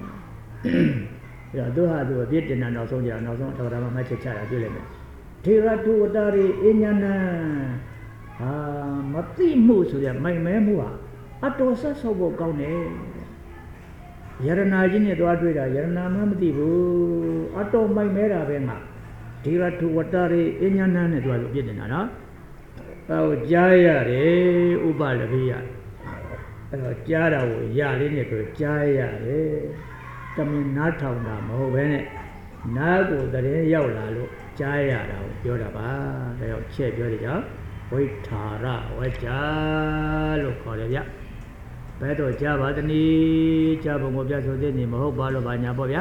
အဲ့တော့သူဟာသူအပြစ်တင်တာနောက်ဆုံးကြနောက်ဆုံးတော်တာမှမှတ်ချက်ချတာတွေ့လိုက်မယ်ထေရတုဝတ္တရိအဉ္ဉနံအာမသိမှုဆိုရမိုင်မဲမှုဟာအတော်ဆက်ဆုပ်ဖို့ကောင်းတယ်ယရနာကြီးနဲ့သွားတွေ့တာယရနာမှမသိဘူးအတော်မိုင်မဲတာပဲငါဒီရထုဝတ္တရေအညာဏနဲ့သွားလို့ပြည့်နေတာနော်အဲဟိုကြားရတယ်ဥပလပိယအဲ့တော့ကြားတာကိုရလေးနဲ့ပြောကြားရတယ်တမင်နားထောင်တာမဟုတ်ဘဲနဲ့နားကိုတည်းရောက်လာလို့ကြားရတာကိုပြောတာပါဒါကြောင့်ချက်ပြောတယ်ကြောင့်ဝိထာရဝကြလို့ခေါ်တယ်ဗျဘယ်တော့ကြားပါသနည်းကြားပုံကိုပြဆိုတဲ့နေမဟုတ်ပါလို့ဘာညာပေါ့ဗျာ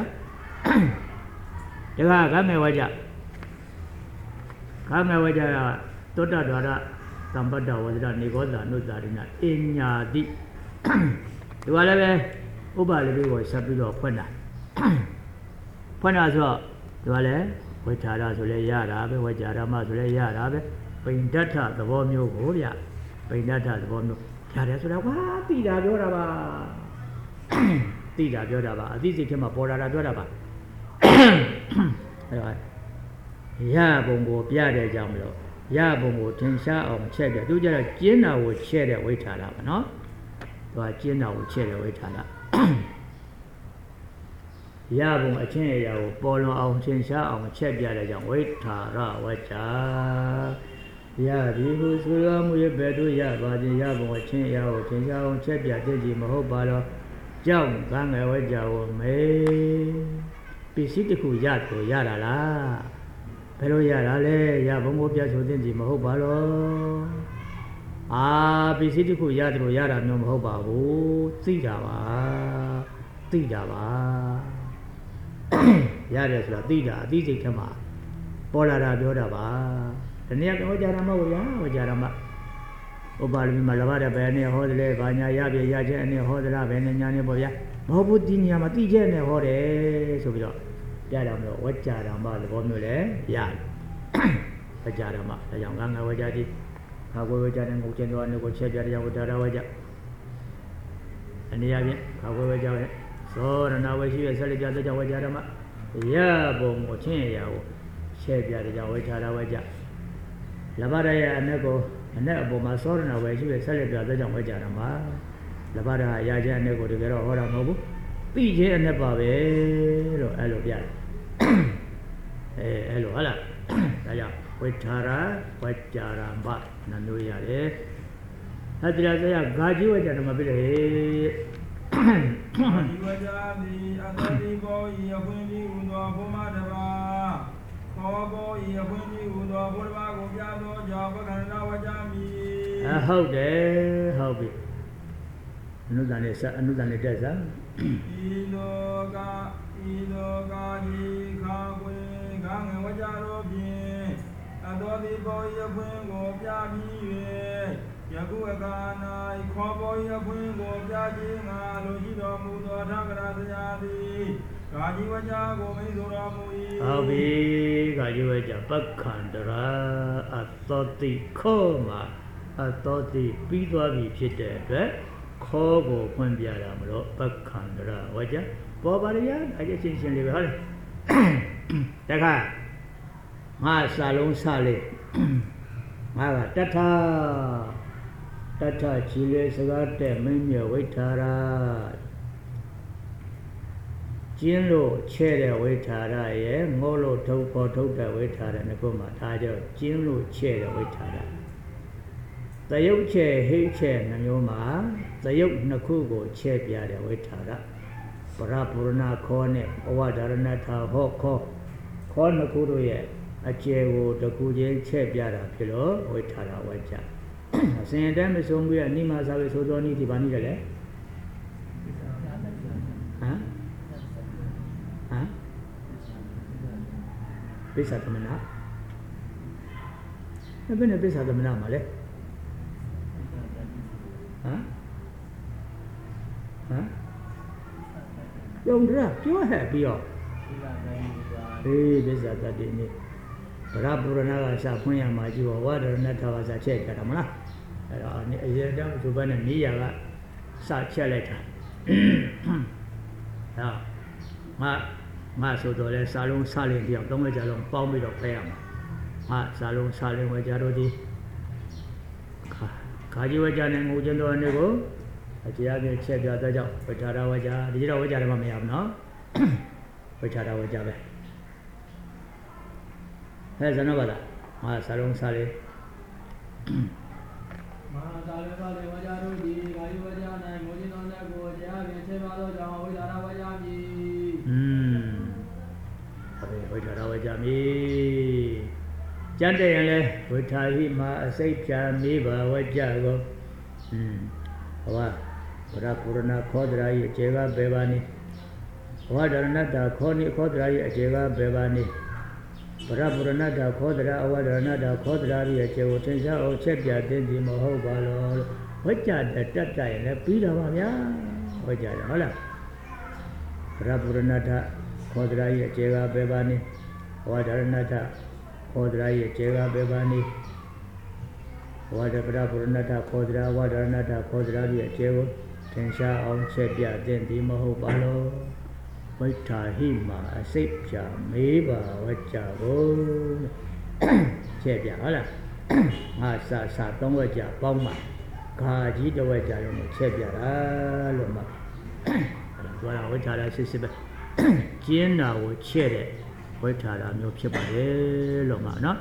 ဒါကခမ်းငယ်ဝကြခမ်းငယ်ဝကြကသောတဒွါရသံပတ္တဝဇ္ဇနေကောသာနုသာရိနာအညာတိဒီကလည်းပဲဥပ္ပါလိပိကိုဆက်ပြီးတော့ဖွင့်တာဖွင့်တာဆိုတော့ဒီကလည်းဝိထာရဆိုလဲရတာပဲဝကြရမဆိုလဲရတာပဲပိဋ္ဌသဘောမျိုးကိုဗျပိဋ္ဌသဘောမျိုးရတယ်ဆိုတာဝါတိတာပြောတာပါတိတာပြောတာပါအသိစိတ်ထဲမှာပေါ်လာတာပြောတာပါအဲ့တော့ရပုံကိုပြတဲ့ကြောင့်မလို့ရပုံကိုထင်ရှားအောင်ချက်တယ်သူကြတော့ကျင်းတာကိုချက်တဲ့ဝိထာရပါနော်သူကကျင်းတာကိုချက်တဲ့ဝိထာရရပုံအချင်းအရာကိုပေါ်လွန်အောင်ထင်ရှားအောင်ချက်ပြတဲ့ကြောင့်ဝိထာရဝကြရပြီဟုဆိုရမှုရဲ့ဘယ်သို့ရပါခြင်းရပုံအချင်းအရာကိုထင်ရှားအောင်ချက်ပြတဲ့ကြီးမဟုတ်ပါတော့ကြောင့်ကံငယ်ဝကြကိုမေပစ္စည်းတစ်ခုရကိုရတာလားဘယ်လိုရတာလဲရပုံကိုပြဆိုတဲ့ကြီးမဟုတ်ပါတော့အာပစ္စည်းတစ်ခုရတယ်လို့ရတာမျိုးမဟုတ်ပါဘူးသိတာပါသိတာပါရတယ်ဆိုတာသိတာအသိစိတ်ထဲမှာပေါ်လာတာပြောတာပါဒီနေ့ကဝကြရမဟုတ်လားဝကြရမဥပ္ပါလိမှာလဘတဲ့ဘယ်နဲ့ဟောတယ်လဲဘာညာရပြရချက်အနေဟောသလားဘယ်နဲ့ညာနဲ့ပေါ့ဗျာမဟုတ်ဘူးဒီညမှာသိချက်နဲ့ဟောတယ်ဆိုပြီးတော့ပြတာမလို့ဝကြရမသဘောမျိုးလဲရတယ်ဝကြရမဒါကြောင့်ငါငါဝကြတိခါကိုဝကြတဲ့ငုတ်ကျင်တော်အနေကိုချက်ပြတဲ့ဝတ္တရဝကြအနေရဖြင့်ခါကိုဝကြရဲ့သောရဏဝရှိရဲ့ဆက်လက်ပြတဲ့ကြောင့်ဝကြရမရပုံကိုချင်းရကိုချက်ပြတဲ့ကြောင့်ဝိထာရဝကြလဘရရဲ့အနက်ကိုအနက်အပေါ်မှာသောရဏဝရှိရဲ့ဆက်လက်ပြတဲ့ကြောင့်ဝကြရမှာလဘရအရာချင်းအနက်ကိုတကယ်တော့ဟောတာမဟုတ်ဘူးသိချင်းအနက်ပါပဲလို့အဲ့လိုပြတယ်အဲအဲ့လိုဟုတ်လားဒါကြောင့်ဝိထာရဝကြရမနန္ဒိရတယ်အဲ့ဒီလားဆရာဂါကြီးဝကြတယ်မပြည့်လေဒီဝကြသည်အတတိဘောဤအခွင့်ပြုသောဘုမတဘာခောဘောဤအခွင့်ပြုသောဘုရားကိုပြသောကြောင့်ပကန္တဝကြမီအဟုတ်တယ်ဟုတ်ပြီအနုဒ္ဒနဲ့စအနုဒ္ဒနဲ့တက်စားဤလောကဤလောကဤခါခွေခါငဝကြတော်ဖြင့်အတောတိဘောဤအခွင့်ကိုပြပြီး၍ယခုအခါ၌ခောဘောဤအခွင့်ကိုပြခြင်းငါလိုရှိတော်မူသောထကရာတရားသည်ကာကြီးဝကြကိုမိဆိုတော်မူ၏ဟုတ်ပြီကာကြီးဝကြပက္ခန္တရာအတောတိခောမှာအတောတိပြီးသွားပြီဖြစ်တဲ့အတွက်ခောကိုဖွင့်ပြတာမလို့ပက္ခန္တရာဝကြပေါ်ပါရအကျချင်းချင်းလေးပဲဟုတ်တယ်တခါငါစာလုံးစလေးငါကတထတထချီလေစကားတဲ့မင်းမြဝိထာရကျင်းလို့ချဲ့တဲ့ဝိထာရရဲ့ငိုးလို့ထုတ်ပေါ်ထုတ်တဲ့ဝိထာရနှစ်ခုမှထားကြကျင်းလို့ချဲ့တဲ့ဝိထာရတယုတ်ချဲ့ဟိတ်ချဲ့နှမျိုးမှာတယုတ်နှစ်ခုကိုချဲ့ပြတဲ့ဝိထာရပရပူရဏခောနဲ့ဘဝဓာရဏထာဟောခောခောနှစ်ခုတို့ရဲ့အကျယ်ကိုတကူချင်းချဲ့ပြတာဖြစ်လို့ဝိထာရဝကြအစဉ်အတိုင်းမဆုံးဘူးအနိမသာပဲဆိုသောနည်းဒီပါနည်းတယ်ဟမ်ဟမ်ပိဿသမဏဘယ်နဲ့ပိဿသမဏမှာလဲဟမ်ဟမ်ယုံကြပြောဟဲ့ပြီးတော့အေးပိဿတတိနေဗရပူရဏကစဖွင့်ရမှာကြည့်ဝါဒရဏထာဝါစချက်ကြတာမလားအဲ့တော့အရေတောင်သူဘက်နဲ့နေရကစချက်လိုက်တာဟာငါငါဆိုတော့လဲစာလုံးစလင်းပြောင်းသုံးဝဲကြလုံးပေါင်းပြီးတော့ဖဲရမှာငါစာလုံးစလင်းဝဲကြတော့ဒီခါကြီးဝကြနဲ့ငိုခြင်းတော်အနေကိုအခြေအပြင်ချက်ပြသောကြောင့်ဝိထာရဝကြဒီတော့ဝကြတယ်မှမရဘူးနော်ဝိထာရဝကြပဲဟဲ့ဇနောပါလားငါစာလုံးစားလေမဟာသာလကလေဝကြတို့ဒီခါကြီးဝကြ၌ငိုခြင်းတော်နဲ့ကိုအခြေအပြင်ချက်ပြသောကြောင့်ဝိထာရဝကြမည်อืมဝိထာရဝကြမည်ကြတဲ့ရင်လေဝိထာဟိမှာအစိတ်ဖြာမေးပါဝကြကိုอืมဟောဗရပုရဏခောဒရာ၏အခြေကဘယ်ပါနည်းဝါဒရဏတခောနိခောဒရာ၏အခြေကဘယ်ပါနည်းဗရပုရဏတခောဒရာအဝါဒရဏတခောဒရာ၏အခြေကိုသင်္ချာအောင်ချက်ပြတဲ့ဒီမဟုတ်ပါလို့ဝကြတဲ့တတ်တရင်လည်းပြီးတော့ပါဗျာဝကြတယ်ဟုတ်လားဗရပုရဏတခောဒရာ၏အခြေကဘယ်ပါနည်းဝါဒရဏတခောဒရာ၏အခြေကဘယ်ပါနည်းဝါဒပရပုရဏတခောဒရာဝါဒရဏတခောဒရာ၏အခြေကိုသင်္ချာအောင်ချက်ပြတဲ့ဒီမဟုတ်ပါလို့ဝိထာဟိမှာအစိတ်ဖြာမေးပါဝကြကိုချက်ပြဟုတ်လားငါစာစာသုံးဝကြပေါင်းမှာခါကြီးတစ်ဝကြရုံနဲ့ချက်ပြတာလို့မှအဲ့ဒါကဝိထာရစစ်စစ်ပဲကျင်းတာကိုချက်တဲ့ဝိထာရမျိုးဖြစ်ပါတယ်လို့မှနော်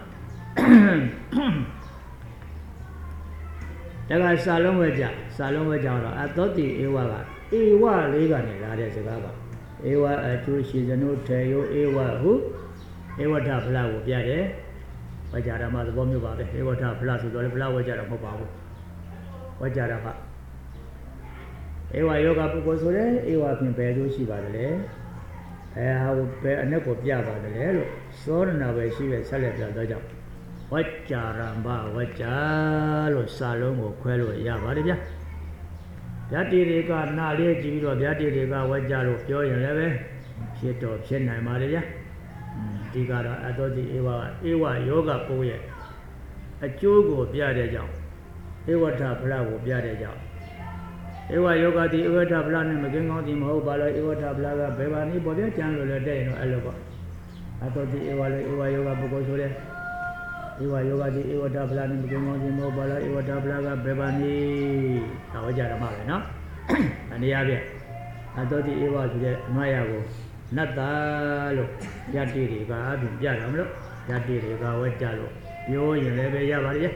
တကစာလုံးဝကြစာလုံးဝကြတော့အသောတိဧဝကဧဝလေးကနေလာတဲ့စကားပါဧဝအကျိုးရှိစနုထေယောဧဝဟုဧဝထဖလားကိုပြတယ်ဝကြရမှာသဘောမျိုးပါပဲဧဝထဖလားဆိုတော့လေဖလားဝကြတော့မဟုတ်ပါဘူးဝကြရမှာဧဝယောဂပုဂ္ဂိုလ်ဆိုတဲ့ဧဝဖြင့်ဘယ်လိုရှိပါသလဲအဲဟာကိုဘယ်အနဲ့ကိုပြပါသလဲလို့သောရဏပဲရှိပဲဆက်လက်ပြတော့ကြောင့်ဝကြရမဝကြလို့စာလုံးကိုခွဲလို့ရပါတယ်ဗျာဗျာတိတွေကနာလေးကြည့်ပြီးတော့ဗျာတိတွေကဝကြလို့ပြောရင်လည်းပဲဖြစ်တော့ဖြစ်နိုင်ပါလေဗျာဒီကတော့အတောတိဧဝဧဝယောဂပုဂ္ဂိုလ်ရဲ့အကျိုးကိုပြတဲ့ကြောင့်ဧဝထဖလားကိုပြတဲ့ကြောင့်ဧဝယောဂတိဧဝထဖလားနဲ့မကင်းကောင်းသည်မဟုတ်ပါလို့ဧဝထဖလားကဘယ်ပါနည်းပေါ်ပြကြံလို့လည်းတဲ့ရင်တော့အဲ့လိုပေါ့အတောတိဧဝလည်းဧဝယောဂပုဂ္ဂိုလ်ဆိုတဲ့ဧဝယောဂတိဧဝထဖလားနဲ့မကင်းကောင်းသည်မဟုတ်ပါလို့ဧဝထဖလားကဘယ်ပါနည်းဒါဝကြရမှာပဲနော်အနေရပြအတောတိဧဝဆိုတဲ့အမှားရကိုနတ်တာလို့ယတ္တိတွေကအပြင်ပြတာမလို့ယတ္တိတွေကဝကြလို့ပြောရင်လည်းပဲရပါလေ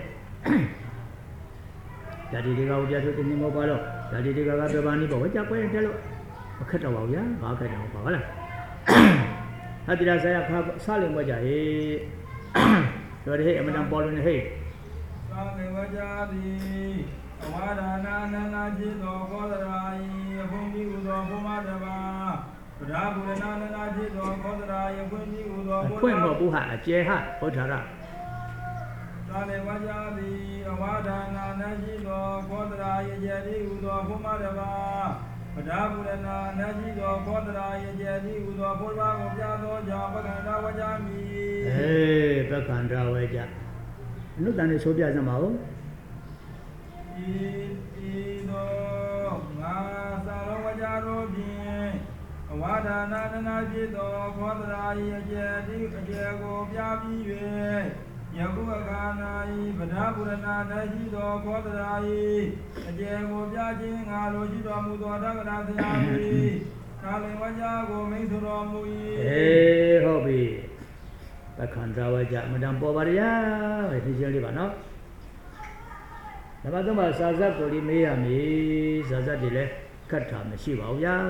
ယတ္တိတွေကဝကြဆိုတဲ့နေမဟုတ်ပါလို့ယတ္တိတွေကကပြပါနေပေါ့ဝကြပွဲတယ်လို့အခက်တော့ပါဗျာဘာခက်တော့ပါဟုတ်လားဟတ္တိရဆရာခါဆလိမဝကြဟေးတို့ဟေးအမတန်ပေါ်လို့နေဟေးဆလိမဝကြသည်အဝါဒနာနန္နာจิตသောခောဒရာယအဖုန်ဒီဟုသောဘုမတဘာဗဒဗုရဏနန္နာจิตသောခောဒရာယဖွင့်ဒီဟုသောဖွင့်ဖို့ဘူးဟာအကျဲဟာဘုရားရဆလိမဝကြသည်အဝါဒနာနန္နာจิตသောခောဒရာယကျေတိဟုသောဘုမတဘာဗဒဗုရဏနန္နာจิตသောခောဒရာယကျေတိဟုသောဘုရားကိုပြသောကြောင့်ပကန္တဝကြမည်အေးပကန္တဝကြအနုတ္တန်နဲ့ဆိုပြစမ်းပါဦးဤဤသောငါသာရောဝကြတို့ဖြင့်အဝါဒနာနနာจิตသောခောဒရာယအကျေတိအကျေကိုပြပြီး၍ယခုအခါ၌ဗဒဗုရဏတရှိသောခောဒရာယအကျေကိုပြခြင်းငါလိုရှိတော်မူသောတက္ကရာဆရာသည်ကာလင်ဝကြကိုမိတ်ဆိုတော်မူ၏အေးဟုတ်ပြီပကန္တဝကြမတန်ပေါ်ပါရပဲသိချင်းလေးပါနော်နံပါတ်သုံးပါစာဇတ်ကိုဒီမေးရမည်စာဇတ်တွေလည်းခက်တာမရှိပါဘူးဗျာ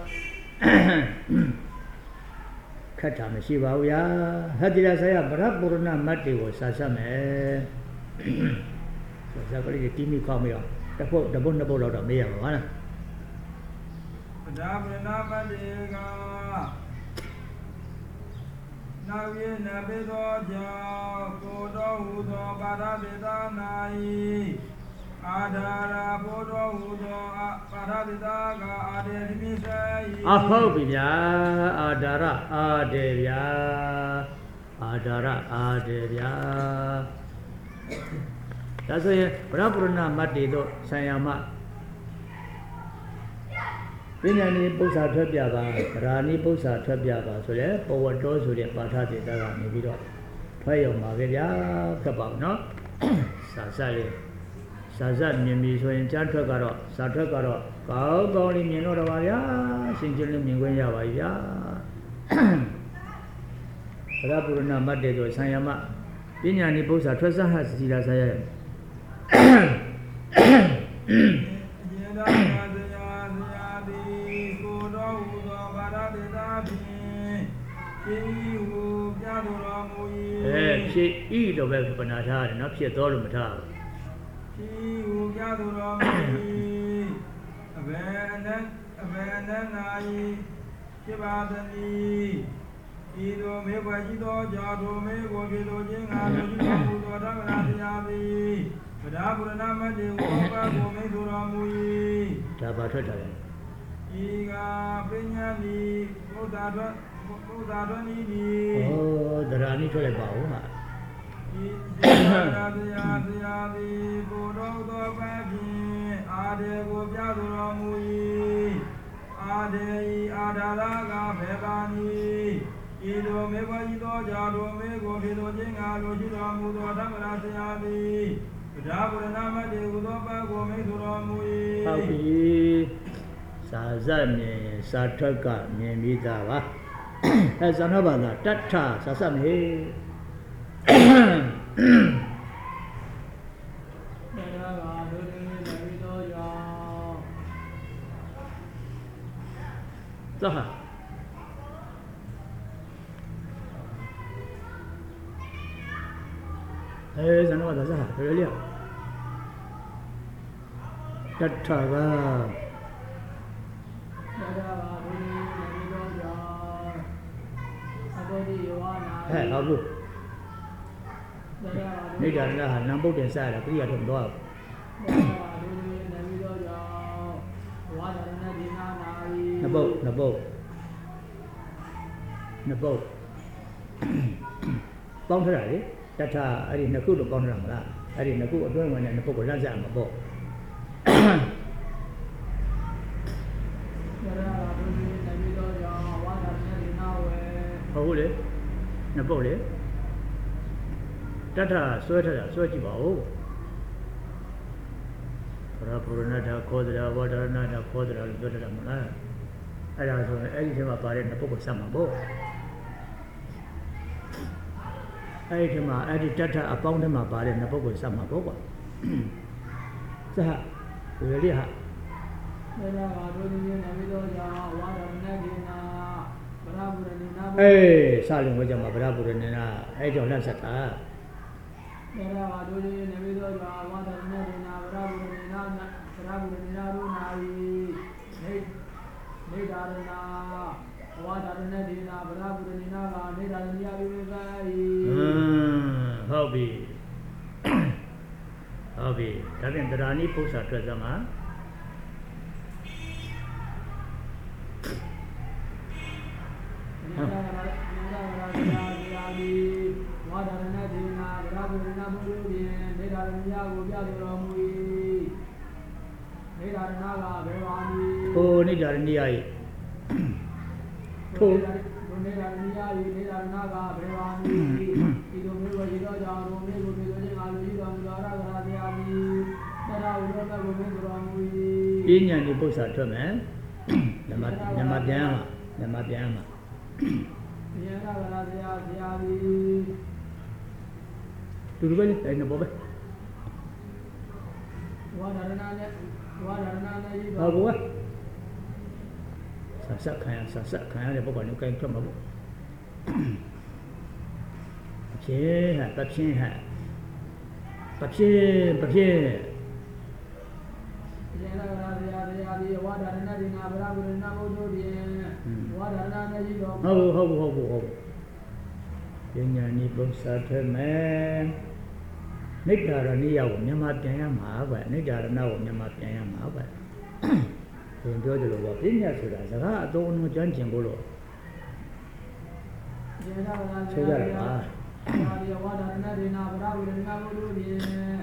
ခက်တာမရှိပါဘူးဗျာဟတ္တိရဆရာဗရပုရဏမတ်တွေကိုစာဇတ်မယ်စာဇတ်ကလေးတီးမိခေါမေးအောင်တစ်ပုတ်တစ်ပုတ်နှစ်ပုတ်တော့မေးရမှာပါလားဗဒဗုရဏမတ်တွေကနာဝိနဘေသောကြောင့်ကိုတော်ဟူသောပါရဒေသ၌အာဒါရာဘုတော်ဟူသောပါရဒေသကအာဒေတိမိစေအဟုတ်ပြီဗျာအာဒါရအာဒေဗျာအာဒါရအာဒေဗျာဒါဆိုရင်ဗရပုရဏမတ်တေတို့ဆံယမပညာနိပု္ပ္ပာထွက်ပြပါရာနိပု္ပ္ပာထွက်ပြပါဆိုရဲပဝတ္တောဆိုတဲ့ပါဠိဒေသကနေပြီးတော့ထွက်ရောက်ပါပဲဗျာခက်ပါဘူးနော်စာစလေးစာစမြင်ပြီဆိုရင်ကြားထွက်ကတော့စာထွက်ကတော့ကောင်းကောင်းလေးမြင်တော့တော့ပါဗျာရှင်ချင်းလေးမြင်ခွင့်ရပါပြီဗျာဗရပုရဏမတ်တေဆိုဆံယမပညာနိပု္ပ္ပာထွက်စဟစီလာဆရာရဲ့အဲဖြစ်ဤတော့ပဲပနာထားတယ်နော်ဖြစ်တော်လို့မထားဘူးဖြစ်ဟူပြတော်မူ၏အဘယ်အနက်အဘယ်အနက်၌ဖြစ်ပါသည်ဤသို့မေဘွယ်ရှိသောကြောင့်တို့မေကိုဖြစ်လိုခြင်းငါတို့ရှိတော်မူသောဓမ္မရာတရားသည်ဗဒပုရဏမတ္တေဝောပကိုမိဆိုတော်မူ၏ဒါပါထွက်တယ်ဤကပညာနိဘုဒ္ဓတော်ဘုရားတော်နီနီဩဒရာနီထွက်လိုက်ပါဦးဟာဤသေနာတရားတရားသည်ဘုရောသောပဖြင့်အာဒေကိုပြတော်မူ၏အာဒေဤအာဒါရကဘေဘာနီဤသို့မေဘဤသောကြောင့်တို့မေကိုဖြစ်သောခြင်းငါလိုရှိတော်မူသောဓမ္မရာတရားသည်ဗဒဗုရဏမတ္တေဟူသောပကိုမိဆိုတော်မူ၏ဟုတ်ပြီစာဇတ်မြင်စာထွက်ကမြင်ပြီးသားပါအဲဇာနာဘာသာတထစာစမေသဟာအဲဇာနာဘာသာသဟာဘယ်လိုလဲတထကဟဲ့ဟုတ်ဘူးနေတာကဟာနံပုတ်တင်စားရတာပြိယထုံတော့နပုတ်နပုတ်နပုတ်ပေါင်းထတာလေတထအဲ့ဒီနှစ်ခုတော့ပေါင်းထတာမလားအဲ့ဒီနှစ်ခုအတွင်းဝင်တဲ့နပုတ်ကိုလန့်ကြမှာပေါ့ဟုတ်လေနပုတ်လေတထဆွဲထတာဆွဲကြည့်ပါဦးဘရပုရဏတာခောဒရာဝဒရဏတာခောဒရာလို့ပြောတယ်မလားအဲ့ဒါဆိုရင်အဲ့ဒီထဲမှာပါတဲ့နပုတ်ကိုစမှာပေါ့အဲ့ဒီထဲမှာအဲ့ဒီတထအပေါင်းထဲမှာပါတဲ့နပုတ်ကိုစမှာပေါ့ကွာစဟဝေရိဟသေနာဘာဒုတိယနမိတောကြောင့်ဝါဒရဏဒေနာဗရပုရဏနာအေးစလင်ဝဲကြမှာဗရပုရဏနာအဲ့ကြောင့်လက်ဆက်တာသေနာဘာဒုတိယနမိတောကြောင့်ဝါဒရဏဒေနာဗရပုရဏနာဗရပုရဏနာရုနာယိနေနေဒါရဏဝါဒရဏဒေနာဗရပုရဏနာကနေဒါရဏယဝိဝေကာယိဟွန်းဟုတ်ပြီဟုတ်ပြီဒါပြန်တရားနိပု္ပ္ပာထွက်စမှာဝါဒရဏဒေနာဗရပုရဏဘုရုဖြင့်နေဒါရဏယကိုပြတော်မူ၏နေဒါရဏကဘေဝာနိဟိုနေဒါရဏယ၏ထိုနေဒါရဏယ၏နေဒါရဏကဘေဝာနိဤသို့မျိုးဝေသောကြောင့်တို့မျိုးကိုပြေသောခြင်းငါလိုရှိတော်မူသောရဂရာတရားသည်သရဝိရောဓကိုမြင်တော်မူ၏ပညာနိပု္ပ္ပာထွက်မယ်ဓမ္မဓမ္မပြန်မှာဓမ္မပြန်မှာဉာဏ်ကလာတရားတရားသည်တူတူပဲအဲ့နဘောပဲဝါဒရဏနဲ့ဝါဒရဏနဲ့ဤပါဘောဆက်ဆက်ခံရဆက်ဆက်ခံရတဲ့ပုဂ္ဂိုလ်မျိုးကိုထွက်မှာပေါ့ဖြင်းဟာပဖြင်းဟာပဖြင်းပဖြင်းဉာဏ်ကလာတရားတရားသည်ဝါဒရဏဒီနာဗရဗုရဏဘုဒ္ဓဖြင့်ဝါဒရဏနဲ့ဤတော်ဟုတ်ဟုတ်ဟုတ်ဟုတ်ဟုတ်ပညာနိပု္ပ္ပာထွက်မယ်နိဒ္ဓာရဏိယကိုမြန်မာပြန်ရမှာပဲနိဒ္ဓာရဏကိုမြန်မာပြန်ရမှာပဲသင်ပြောတယ်လို့ပေါ့ပညာဆိုတာစကားအသုံးအနှုန်းကျွမ်းကျင်ဖို့လို့ဆိုကြတာပါဝါဒရဏဒေနာဗရဗုရဏဘုဒ္ဓဖြင့်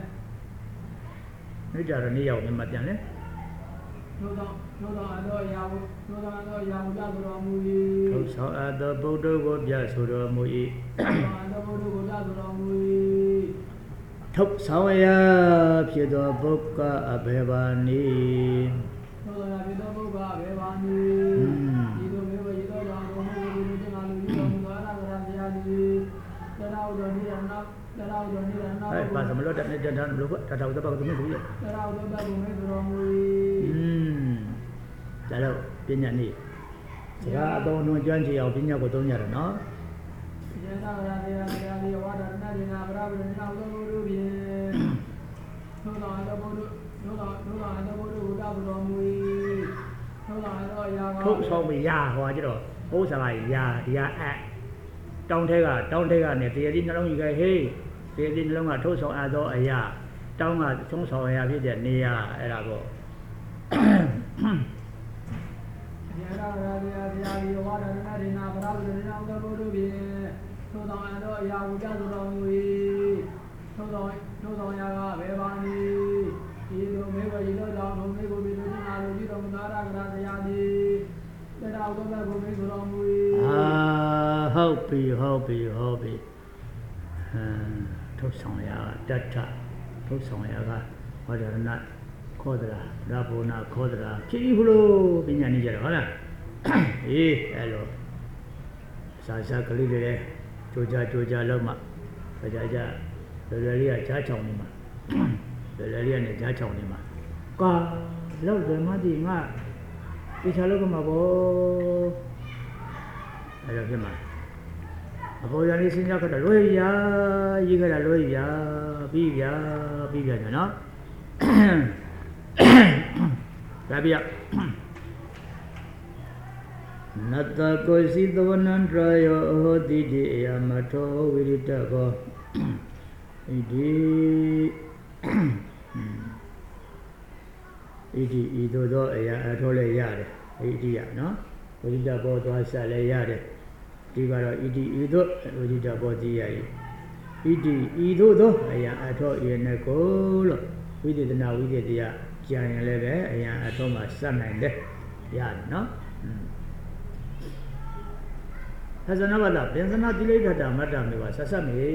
နိဒ္ဓာရဏိယကိုမြန်မာပြန်လဲသို့သောသို့သောအသောရာဟုသို့သောအသောရာဟုပြတော်မူ၏သို့သောအသောဗုဒ္ဓကိုပြဆိုတော်မူ၏သို့သောအသောဗုဒ္ဓကိုပြဆိုတော်မူ၏ထုတ်ဆောင်ရဖြစ်သောပုဂ္ဂအဘေဘာနိထုတ်ဆောင်ရဖြစ်သောပုဂ္ဂအဘေဘာနိဤသို့မေဝဤသို့ကြောင့်ဘုံဘုံဒီလိုတင်လာလူကြီးတော်မူသောအရဟံတရားသည်တရားဥဒ္ဒေနိရဏတရားဥဒ္ဒေနိရဏအဲပါသမလို့တဲ့တဲ့တဲ့လို့တတော်တော့ဘာလို့မလို့ရတရားဥဒ္ဒေဘုံမေတော်မူอืมဒါတော့ပညာနည်းစကားအတော်နှွန်ကျွမ်းချေအောင်ပညာကိုသုံးကြတယ်နော်ယေနာရာတရားတရားဒီဝါဒနာဒီနာဗရာဗရဏေသောဘုရုဖြင့်သောတော်အတဘုရုသောတော်သောတော်အတဘုရုဝတ္တဘတော်မူ၏သောတော်အတော်ရာထုတ်ဆောင်ပြီးရာဟောကြတော့ဘုရားကရာဒီကအတောင်းထဲကတောင်းထဲကနေတရားဒီနှလုံးကြီးကဟေးတရားဒီနှလုံးကထုတ်ဆောင်အပ်သောအရာတောင်းကသုံးဆောင်အရာဖြစ်တဲ့နေရာအဲ့ဒါပေါ့ယေနာရာတရားတရားဒီဝါဒနာဒီနာဗရာဗရဏေသောဘုရုဖြင့်သောတော်အတော်ရာဝတ္တဘတော်မူ၏သောတော်သောတော်ရာကဘေဘာနိဤသို့မေဝဤသို့ကြောင့်ဘုံမေကိုပြီးတို့နာလူကြီးတော်မူသောရကရာတရားသည်တရားဥဒ္ဒေဘုံမေကိုတော်မူ၏အာဟုတ်ပြီဟုတ်ပြီဟုတ်ပြီဟမ်ထုတ်ဆောင်ရာတတ္ထထုတ်ဆောင်ရာကဝါဒရဏခောဒရာရဘောနာခောဒရာဖြစ်ပြီလို့ပညာနေကြတယ်ဟုတ်လားအေးအဲ့လိုစာစာကလေးတွေကြိုးကြကြိုးကြလောက်မှကြာကြာလွယ်လွယ်လေးကကြားချောင်းနေမှာလွယ်လွယ်လေးကနေကြားချောင်းနေမှာကာလောက်လွယ်မှဒီငါဒီချာလောက်ကမှာပေါ့အဲ့ဒါဖြစ်မှာအပေါ်ရလေးစဉ်းစားကြတော့လွယ်ရရေးကြတာလွယ်ရပြီးရပြီးပြန်နော်ဒါပြနတ္တကိုစီသဝနံတယောဟောတိတိအယမထောဝိရိတကောဣတိဣတိဤသို့သောအရာအထောလည်းရတယ်ဣတိရနော်ဝိရိတဘောသွားဆက်လည်းရတယ်ဒီကတော့ဣတိဤသို့ဝိရိတဘောသိရ၏ဣတိဤသို့သောအရာအထောဤနဲ့ကိုလို့ဝိသေသနာဝိသေတရားကြံရင်လည်းပဲအရာအထောမှာစနိုင်တယ်ရတယ်နော်သဇနဝတပင်စနာတိလိဋ္ဌတာမတ္တမေဝဆက်ဆက်မေ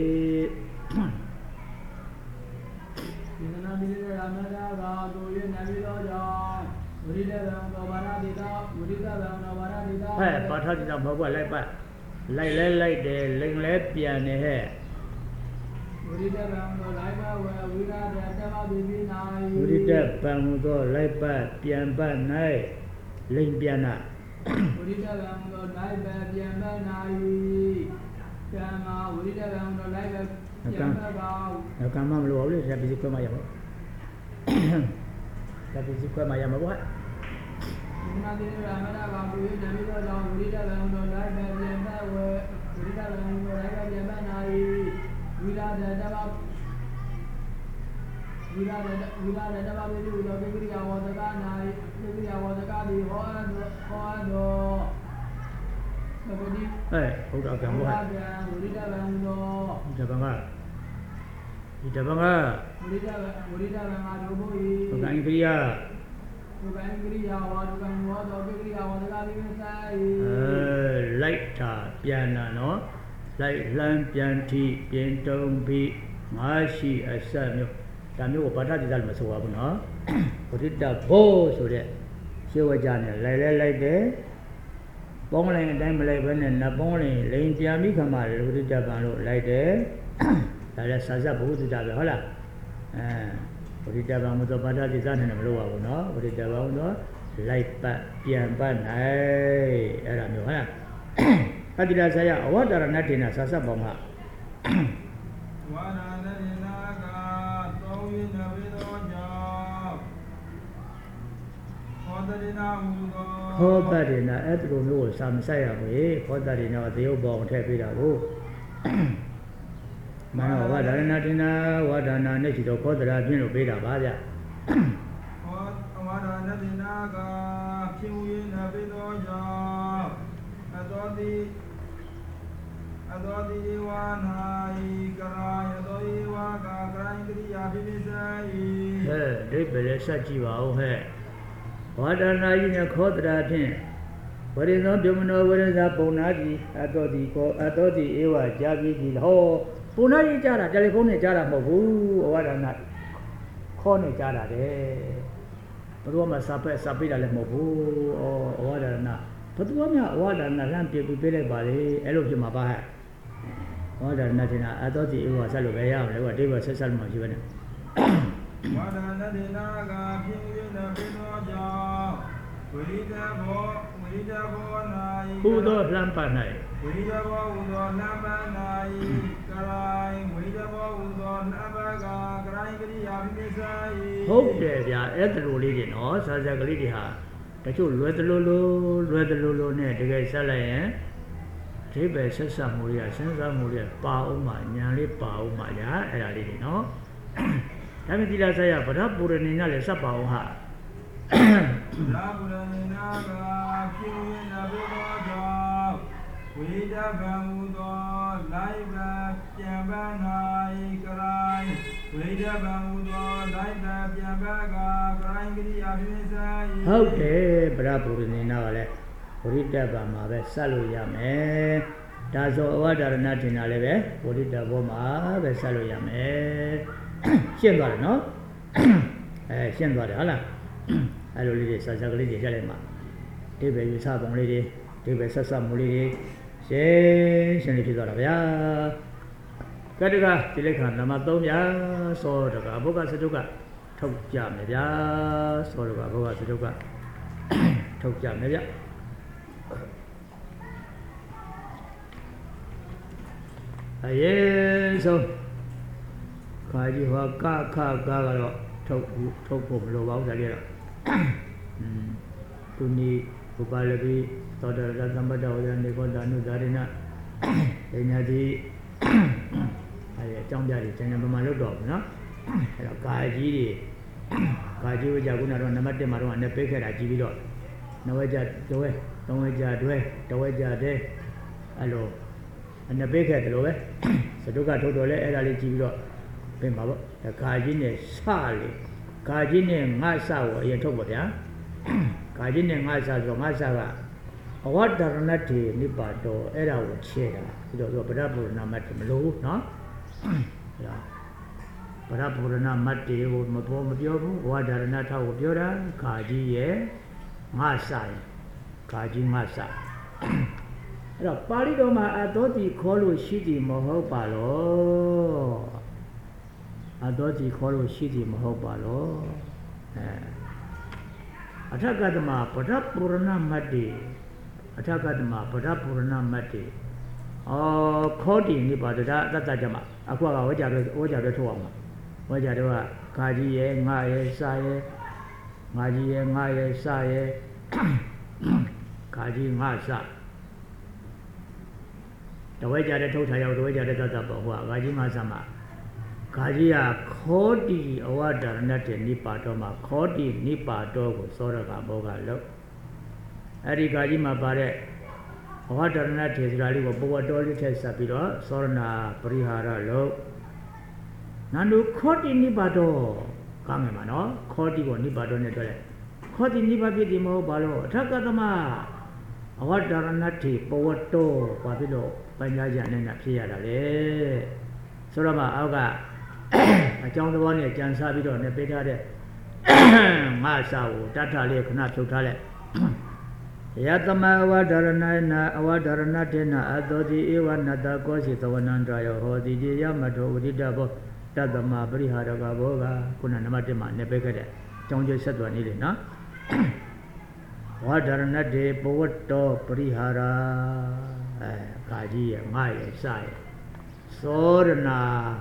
ပင်စနာတိလိဋ္ဌတာမတ္တကာကိုရနေပြီးတော့ကြောင့်ဝိရိတဗံသောဘာရတိတာဝိရိတဗံသောဘာရတိတာဟဲ့ပါထတိတာမဟုတ်ဘူးလိုက်ပါလိုက်လဲလိုက်တယ်လိန်လဲပြန်နေဟဲ့ဝိရိတဗံသောလိုက်ပါဝေဝိရတတမပိပိနာဝိရိတဗံသောလိုက်ပါပြန်ပတ်၌လိန်ပြန်နာဝိရိတဗံသောလိုက်ပါပြန်ပတ်၌ကမ္မဝိရိတဗံသောလိုက်ပါပြန်ပတ်ပါကမ္မမလို့လေဆက်ပြီးခွဲမှရမှာဆက်ပြီးခွဲမှရမှာပေါ့ဒီမှာဒီရမနာဘာကိုရနေပြီးတော့ကြောင့်ဝိရိတဗံသောလိုက်ပါပြန်ပတ်ဝေဝိရိတဗံသောလိုက်ပါပြန်ပတ်၌ဝိရတတမဝိရတဝိရတတမပိတုသောပိကိယဝတကနာပိကိယဝတကတိဟောဟောတော်သဘောဒီအဲဘုရားကံဘောဟာဝိရိတဗံသောဒီတပံကဒီတပံကဝိရိတဗံဝိရိတဗံမှာဒုဘုဤဘုရားကိရိယာဘုရားကိရိယာဝါဒကံဝါတော်ပိကိယဝတကတိမဆိုင်အဲလိုက်တာပြန်တာနော်လိုက်လန်းပြန်ထိပြင်တုံပြီးငါရှိအဆက်မျိုးဒါမျိုးကိုဘာသာတိတလို့မဆိုပါဘူးနော်ဝိရိတဘောဆိုတဲ့ရှေးဝကြနဲ့လိုက်လဲလိုက်တယ်ပေါင်းလိုက်အတိုင်းမလိုက်ဘဲနဲ့နတ်ပေါင်းလိုက်လိန်ပြန်ပြီးခါမှဝိရိတပံလို့လိုက်တယ်ဒါလည်းစာစပ်ဘုဒ္ဓတာပဲဟုတ်လားအဲဝိရိတပံမဆိုဘာသာတိတနဲ့မလို့ပါဘူးနော်ဝိရိတပံတော့လိုက်ပတ်ပြန်ပတ်နိုင်အဲ့ဒါမျိုးဟုတ်လားအတ္တိရဆရာအဝတ္တရဏတေနဆသဘောမှာဝါဒနာတေနာကသောဝိနဝေသောကြောင့်ဟောတရိနာဟူသောဟောတရိနာအဲ့ဒီလိုမျိုးကိုစာမဆိုင်ရဘူးဟောတရိနာကသေယုတ်ပေါ်ထည့်ပေးတာကိုမနောဝါဒနာတေနာဝါဒနာနဲ့ရှိတော့ခောတရာပြင်းလို့ပေးတာပါဗျဟောဝါဒနာတေနာကဖြစ်ဝိနဝေသောကြောင့်အသောတိအသောတိဧဝနာဤကရာယသောဧဝကာကရံကရိယာပိပိစေဟဲ့ဒိဗ္ဗလေဆက်ကြည့်ပါဦးဟဲ့ဝါဒနာကြီးနဲ့ခောတရာဖြင့်ဝရိသောပြုမနောဝရဇာပုံနာတိအသောတိကောအသောတိဧဝကြာပြီကြီးဟောပုံနာကြီးကြားတာတယ်လီဖုန်းနဲ့ကြားတာမဟုတ်ဘူးအဝါဒနာခေါ်နေကြားတာတဲ့ဘယ်သူမှစာပဲစာပေးတာလည်းမဟုတ်ဘူးဩအဝါဒနာဘယ်သူမှအဝါဒနာလမ်းပြပြပေးလိုက်ပါလေအဲ့လိုဖြစ်မှာပါဟဲ့အဝါဒနာတင်တာအတော်စီဥပ္ပါဆက်လို့ပဲရအောင်လေကွာဒိဗ္ဗဆက်ဆက်လို့မရှိဘဲနဲ့ဝါဒနာဒေနာကပြင်းရတဲ့ဘိသောကြောင့်ဝိရိတဘောဝိရိတဘောနာယဟူသောလမ်းပါ၌ဝိရိတဘောဟူသောလမ်းပါ၌ကရိုင်းဝိရိတဘောဟူသောလမ်းပါကကရိုင်းကရိယာပိစ္ဆာယဟုတ်တယ်ဗျာအဲ့ဒါလိုလေးတွေနော်စာစကလေးတွေဟာတချို့လွယ်တလို့လို့လွယ်တလို့လို့နဲ့တကယ်ဆက်လိုက်ရင်ဒိဗ္ဗဆက်ဆက်မှုရစဉ်းစားမှုရပါအောင်မှညာလေးပါအောင်မှညာအဲ့ဒါလေးတွေနော်ဒါပေမဲ့ဒီလားဆက်ရဗဒပူရဏိနလည်းစပ်ပါအောင်ဟာဗဒပူရဏိနကပြင်းရတဲ့ဘိသောကြောင့်ဝိရိတဗံဟူသောလိုက်ပါပြန်ပန်း၌ကရိုင်းဝိရိတဗံဟူသောလိုက်ပါပြန်ပန်းကကရိုင်းကရိယာပိစ္ဆာယဟုတ်တယ်ဗဒပူရဏိနကလည်းဝိရိတဗံမှာပဲစပ်လို့ရမယ်ဒါဆိုအဝဒရဏထင်တာလည်းပဲဝိရိတဘောမှာပဲစပ်လို့ရမယ်ရှင်းသွားတယ်နော်အဲရှင်းသွားတယ်ဟုတ်လားအဲလိုလေးတွေစာစကလေးတွေချက်လိုက်မှာဒိဗ္ဗယူဆပုံလေးတွေဒိဗ္ဗဆက်ဆက်မှုလေးတွေရှင်းရှင်းလေးဖြစ်သွားတာဗျာကတကဒီလက်ခံနံပါတ်သုံးဗျာစောတကဘုကစတုကထုတ်ကြမယ်ဗျာစောတကဘုကစတုကထုတ်ကြမယ်ဗျာအရေးဆုံးခါကြီးဟောကခကကတော့ထုတ်ထုတ်ဖို့မလိုပါဘူးဒါလေးတော့อืมသူနီဥပါလပိသောတရသမ္ပတ္တဝေနေကောတာနုဇာရိနဒိညာတိအဲအကြောင်းပြတယ်ကျန်ကျန်ပမာလို့တော့ဘူးနော်အဲတော့ကာကြီးတွေကာကြီးဝကြခုနတော့နံပါတ်တစ်မှာတော့အနေပေးခဲ့တာကြည့်ပြီးတော့နဝကြတွဲသုံးဝကြတွဲတဝကြတဲ့အဲ့လိုအနေပေးခဲ့တယ်လို့ပဲစတုကထုတ်တော်လဲအဲ့ဒါလေးကြည့်ပြီးတော့ပြင်ပါပေါ့ဒါကာကြီးနဲ့စလေကာကြီးနဲ့ငါစကိုအရင်ထုတ်ပါဗျာကာကြီးနဲ့ငါစဆိုငါစကအဝတ္တရဏတိနိပါတောအဲ့ဒါကိုချဲတာပြီးတော့ဆိုဗဒပူရဏမတ်မလို့နော်ဗဒပူရဏမတ်တေကိုမပေါ်မပြောဘူးဝါဒရဏထောက်ကိုပြောတာကာကြီးရဲ့ငါစရဲ့ကာကြီးငါစအဲ့တော့ပါဠိတော်မှာအတောတိခေါ်လို့ရှိသည်မဟုတ်ပါလို့အတောတိခေါ်လို့ရှိသည်မဟုတ်ပါလို့အဲအထကတမဗဒပူရဏမတ်တေအထကတမဗဒပူရဏမတ်တေအော်ခေါ်တည်နေပါဒါအတ္တကြမှာအခုကဝေကြတော့ဝေကြတော့ထုတ်အောင်ပါဝေကြတော့ခါကြီးရဲ့ငါရဲ့စာရဲ့ငါကြီးရဲ့ငါရဲ့စာရဲ့ခါကြီးငါစာတဝဲကြတဲ့ထုတ်ထားရောက်တဝဲကြတဲ့သတ္တပေါ့ဟိုကခါကြီးငါစာမှာခါကြီးကခောတိအဝဒရဏတေနိပါတောမှာခောတိနိပါတောကိုစောရကဘောကလို့အဲ့ဒီခါကြီးမှာပါတဲ့အဝဒရဏတေဆိုတာလေးကိုပဝတ္တောလေးထည့်ဆက်ပြီးတော့စောရဏပရိဟာရလို့နန္ဒုခောတိနိပါတောကောင်းမယ်မှာနော်ခောတိကိုနိပါတောနဲ့တွေ့တယ်ခောတိနိပါဖြစ်ဒီမဟုတ်ပါလို့အထကသမအဝဒရဏတေပဝတ္တောဘာဖြစ်လို့ပညာဉာဏ်နဲ့ဖြစ်ရတာလေဆိုတော့မှအောက်ကအကြောင်းတော်နဲ့ကြံစားပြီးတော့နေပေးထားတဲ့ငါစာကိုတတ်ထလေးခဏဖြုတ်ထားလိုက်ယတမဝဒရဏနာအဝဒရဏတေနအတောတိဧဝနတကောစီသဝနန္တယောဟောတိတိယမထောဝိတဘောတတမပရိဟာရကဘောကခုနနံပါတ်တစ်မှာနေပေးခဲ့တဲ့အကြောင်းကျဆက်သွယ်နေလေနော်ဝဒရဏတေပဝတ္တောပရိဟာရအဲကာကြီးရဲ့ငါရဲ့စရဲ့သောရဏ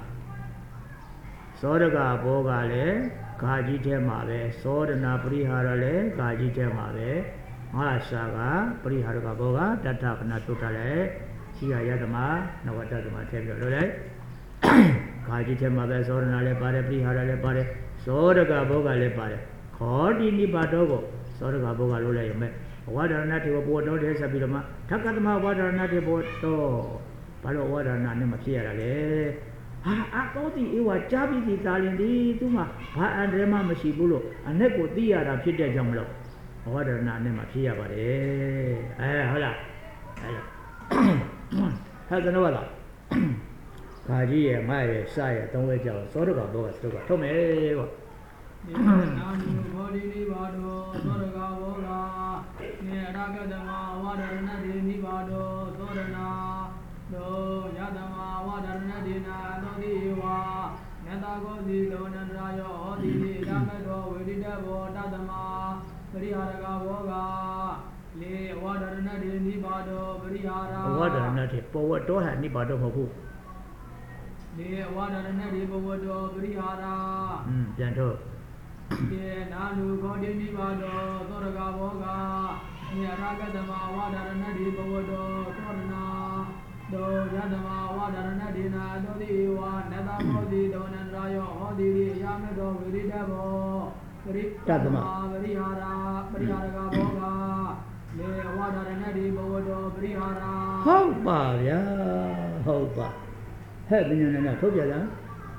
သောရကဘောကလည်းကာကြီးထဲမှာပဲသောရဏပရိဟာရလည်းကာကြီးထဲမှာပဲငါစာကပရိဟာရကဘောကတတ္ထခဏထုတ်ထားလဲရှိရယတမနဝတ္တသမထည့်ပြလို့လေကာကြီးထဲမှာပဲသောရဏလည်းပါတယ်ပရိဟာရလည်းပါတယ်သောရကဘောကလည်းပါတယ်ခောတိနိပါတောကိုသောရကဘောကလို့လိုက်ရမယ်ဝါဒရဏတေဘောဘောတော်တဲ့ဆက်ပြီးတော့မှထကတမဝါဒရဏတေဘောတော်ဘာလို့ဝါဒရဏနဲ့မဖြစ်ရတာလဲဟာအတောတိဧဝကြားပြီးဒီသာလင်ဒီသူမှဘာအန္တရာယ်မှမရှိဘူးလို့အ내ကိုသိရတာဖြစ်တဲ့ကြောင့်မလို့ဝါဒရဏနဲ့မှဖြစ်ရပါတယ်အဲဟုတ်လားအဲဟဲ့ကျွန်တော်ကခါကြီးရဲ့ငါရဲ့စရဲ့သုံးဝဲကြောက်သောတကဘောကစတုကထုတ်မယ်ကွာဒီနာနုဘောဒီနိဘာဒောသောရကဘောကနေရကတမဝါဒရဏတိနိဘာဒောသောရဏသောယတမဝါဒရဏတိနာသောတိဝါနတကောတိသောနန္တရာယောဟောတိဓမ္မတောဝေဒိတဘောတတမပရိဟာရကဘောကလေဝါဒရဏတိနိဘာဒောပရိဟာရဝါဒရဏတိပဝတ္တောဟနိဘာဒောမဟုတ်ဘူးလေဝါဒရဏတိပဝတ္တောပရိဟာရอืมပြန်ထုတ်ကေနာနုခောတိနိဘာဒောသောရကဘောကနေရကတမဝါဒရဏတိပဝတ္တောသောရဏသောယတမဝါဒရဏတိနာသောတိဝါနတမောတိသောနန္တရာယောဟောတိရိယာမတောဝိရိတဘောပရိတတမပရိဟာရပရိဟာရကဘောကလေဝါဒရဏတိဘဝတောပရိဟာရဟုတ်ပါဗျာဟုတ်ပါဟဲ့ဘယ်နဲ့နဲ့ထုတ်ပြကြေ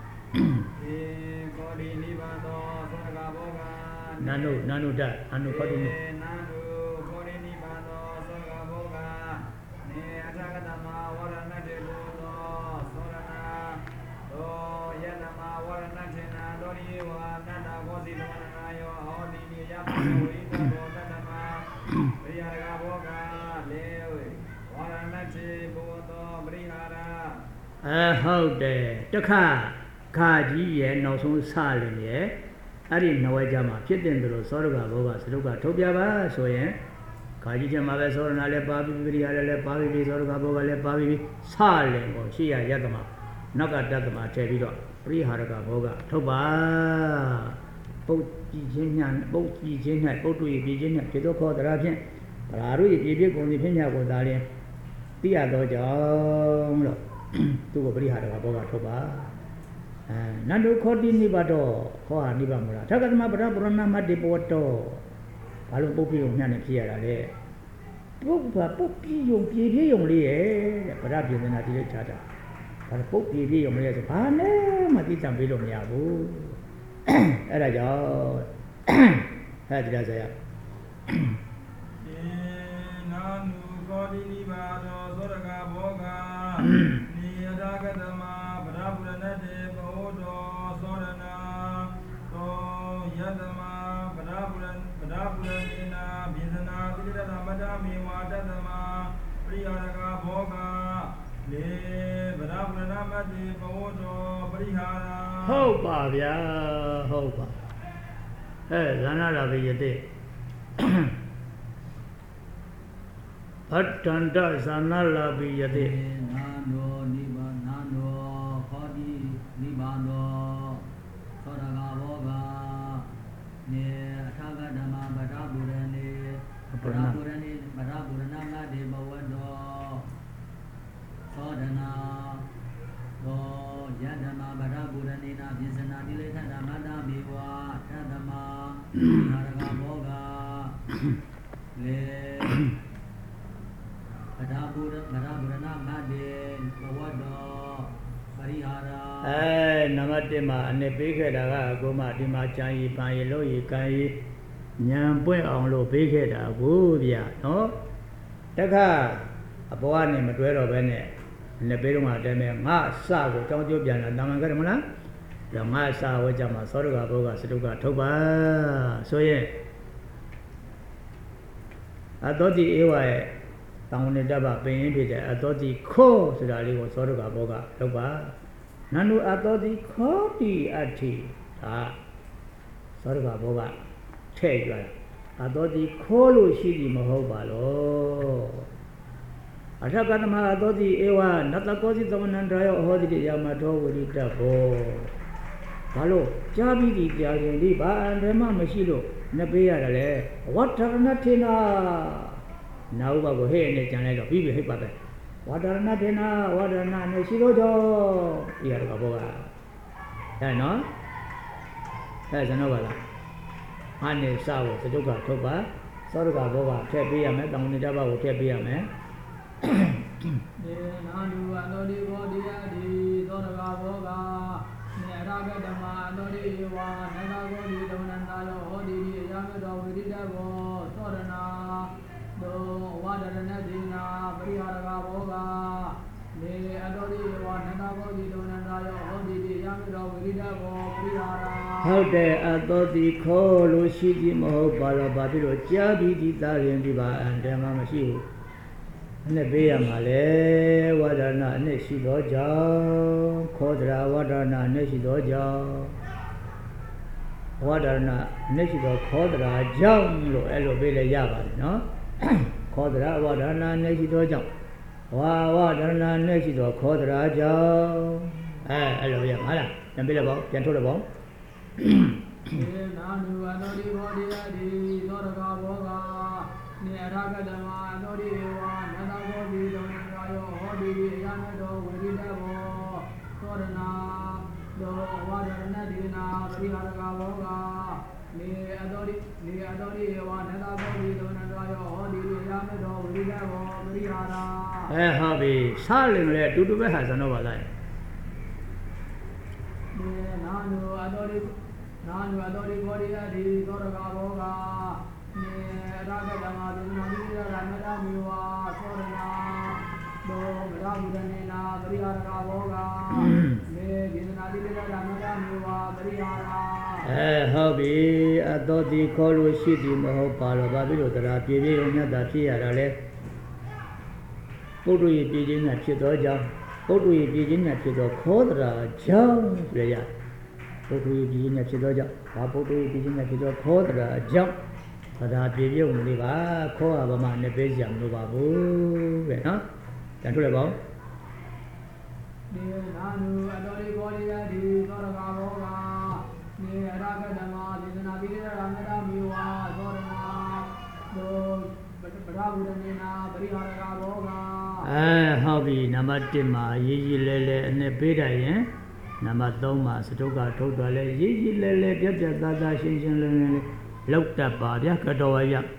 ကောဒီနိဗ္ဗာန်သောသောရကဘောကနာနုနာနုတအနုခောတိနိနာနုကောဒီနိဗ္ဗာန်သောသောရကဘောကနေအထကတမဝရဏတေဘောသောသောရဏသောယတမဝရဏတေနာသောရိဝါနန္ဒဘောဇိသောနနာယောဟောတိနိယပဝိတဘောတတမပရိဟာရကဘောကလေဝရဏတေဘောသောပရိဟာရအဲဟုတ်တယ်တခါခါကြီးရဲ့နောက်ဆုံးစလင်ရဲ့အဲ့ဒီနဝဲကြမှာဖြစ်တဲ့သူတို့သောရကဘောကစတုကထုတ်ပြပါဆိုရင်ခါကြီးချက်မှာပဲသောရဏလည်းပါပြီပရိယာလည်းပါပြီသောရကဘောကလည်းပါပြီစလင်ကိုရှိရယတ္တမနောက်ကတတ္တမထည့်ပြီးတော့ပရိဟာရကဘောကထုတ်ပါပုတ်ကြည့်ခြင်းညာပုတ်ကြည့်ခြင်း၌ပုတ်တွေ့ကြည့်ခြင်း၌ဖြစ်သောခေါ်တရားဖြင့်ဗလာတို့၏ပြည့်ပြည့်ကုန်သည်ဖြစ်ညာကိုသာလျှင်သိရသောကြောင့်လို့သူ့ကိုပရိဟာရကဘောကထုတ်ပါအဲနန္ဒုခောတိနိဗ္ဗာတောခောဟာနိဗ္ဗာန်မလားထကသမပရပုရဏမတ္တိပဝတ္တောဘာလို့ပုတ်ပြည့်ုံညံ့နေဖြစ်ရတာလဲပုတ်ပါပုတ်ပြည့်ုံပြည့်ပြည့်ုံလေးရဲ့တဲ့ဗရပြင်းနေတာဒီလိုချတာဘာလို့ပုတ်ပြည့်ပြည့်ုံလေးဆိုဘာလဲမသိတံပေးလို့မရဘူးအဲ့ဒါကြောင့်ဟဲ့တရားဆရာေနာနုခောတိနိဗ္ဗာတောသောရကဘောကနိယတကတမဗရပုရဏတေဘောတောသောရဏသောယတမဗရပုရဗရပုရဏေနာဘေဇနာတိရတမတမေဝတတမပရိယာရကဘောကလေဗရပုရဏမတေဘောတောပရိဟာရဟုတ်ပါဗျာဟုတ်ပါအဲဇာနာရာဘိယတိဘတ်တန္တဇာနာလာဘိယတိနာနောနိဗ္ဗာန်နာနောခောတိနိဗ္ဗာန်သောသောရကဘောကနေအထာဂဓမ္မဗရပုရဏေဗရပုရဏေဗရပုရဏမတေဘဝတောသောဒနာသောယတမဗရပုရဏေနာပြစ္ဆနာတိလေသဓမ္မတာဘေဝတတမဟာရကဘောကလေဗရပုရဗရပုရဏမတေဘဝတောပရိဟာရအဲနံပါတ်တစ်မှာအနေပေးခဲ့တာကအကိုမဒီမှာကြံရီပန်ရီလို့ရီကန်ရီညံပွင့်အောင်လို့ပေးခဲ့တာကိုဗျာနော်တခါအပေါ်ကနေမတွဲတော့ဘဲနဲ့နေပေးတော့မှတဲမဲ့ငါစကိုတောင်းကျိုးပြန်လာတာမှန်ကြတယ်မလားဒါငါစဝဲကြမှာသောရကဘောကစတုကထုတ်ပါဆိုရင်အတောတိဧဝရဲ့တောင်းနေတတ်ပါပင်ရင်းဖြစ်တဲ့အတောတိခောဆိုတာလေးကိုသောရကဘောကထုတ်ပါနန္ဒုအတောတိခောတိအဋ္ဌိဒါသောရကဘောကထည့်ကြတာအတောတိခောလို့ရှိပြီမဟုတ်ပါလို့အထကတမအတောတိဧဝနတကောစီသမဏန္တယောဟောတိယာမထောဝိရိတဘောဘာလို့ကြားပြီးဒီကြားရင်ဒီဘာအန္တမမရှိလို့နှစ်ပေးရတယ်လေဝတ္ထရဏထေနာနာဥပကိုဟဲ့နဲ့ကြံလိုက်တော့ပြီးပြီဟိတ်ပါပဲဝတ္ထရဏထေနာဝတ္ထရဏနဲ့ရှိတော့ကြောဒီရကဘောကအဲနော်အဲကျွန်တော်ပါလားဟာနေစဖို့စတုကထုတ်ပါသောရကဘောကထည့်ပေးရမယ်တောင်းနေတတ်ပါကိုထည့်ပေးရမယ်ဒေနာနုအတောတိဘောတိယတိသောရကဘောကနေရကဓမ္မအတောတိဝါနဂဂောတိတောနန္တာယောဟောတိရိယာမတောဝိရိတဘောသောရဏသောဝါဒရဏတိနာပရိဟာရကဘောကလေအတောတိဝါနဂဂောတိတောဟုတ်တယ်အတော်ဒီခေါ်လို့ရှိကြည့်မဟုတ်ပါတော့ဘာဖြစ်လို့ကြားပြီးဒီသားရင်ဒီပါအန်တမ်းမှမရှိဘူးအနဲ့ပေးရမှာလေဝါဒနာအနဲ့ရှိသောကြောင့်ခေါ်တရာဝါဒနာအနဲ့ရှိသောကြောင့်ဝါဒနာအနဲ့ရှိသောခေါ်တရာကြောင့်လို့အဲ့လိုပေးလည်းရပါတယ်နော်ခေါ်တရာဝါဒနာအနဲ့ရှိသောကြောင့်ဝါဝါဒနာအနဲ့ရှိသောခေါ်တရာကြောင့်အဲအဲ့လိုရမှာလားပြန်ပေးလိုက်ပါပြန်ထုတ်လိုက်ပါေနာနုအတောတိဘောတိယတိသောရကဘောကနေရကဓမ္မအတောတိဝါနတဘောတိတောနရာယောဟောတိယနတောဝိရိတဘောသောရနာသောဝါဒရဏတိနာပရိဟာရကဘောကနေအတောတိနေအတောတိဝါနတဘောတိတောနရာယောဟောတိယနတောဝိရိတဘောပရိဟာရအဲဟုတ်ပြီစားလင်လေအတူတူပဲဟာစံတော့ပါလားနေနာနုအတောတိနာနုအတောတိဘောရိယတိသောရကဘောကနေအရကဓမ္မသေနာတိရရမတမေဝါသောရနာသောမရဘုဒ္ဓနေနာပရိဟာရကဘောကနေဒေနာတိရရမတမေဝါပရိဟာရအဲဟုတ်ပြီအတောတိခေါ်လို့ရှိသည်မဟုတ်ပါတော့ဘာဖြစ်လို့တရားပြေပြေုံမြတ်တာဖြစ်ရတာလဲပုဒ္ဓရေပြေခြင်းနဲ့ဖြစ်သောကြောင့်ပုဒ္ဓရေပြေခြင်းနဲ့ဖြစ်သောခေါ်တရားကြောင့်ဆိုရပုဒ္ဓရေပြေခြင်းနဲ့ဖြစ်သောကြောင့်ဘာပုဒ္ဓရေပြေခြင်းနဲ့ဖြစ်သောခေါ်တရားကြောင့်တရားပြေပြေုံလေးပါခေါ်ရပါမှနဲ့ပေးကြမလို့ပါဘူးပဲနော်ပြန်ထုတ်လိုက်ပါဦးနေနာနုအတောတိဘောရိယတိသောရကဘောကနေအရကဓမ္မသေနာတိရရမတမေဝါသောရနာသောပရဘုဒ္ဓနေနာပရိဟာရကဘောကအဲဟုတ်ပြီနံပါတ်တစ်မှာရေးရေးလဲလဲအနဲ့ပေးတယ်ရင်နံပါတ်သုံးမှာစတုကထုတ်တော်လဲရေးရေးလဲလဲပြက်ပြက်သားသားရှင်းရှင်းလင်းလင်းလောက်တတ်ပါဗျာကတော်ပါဗျ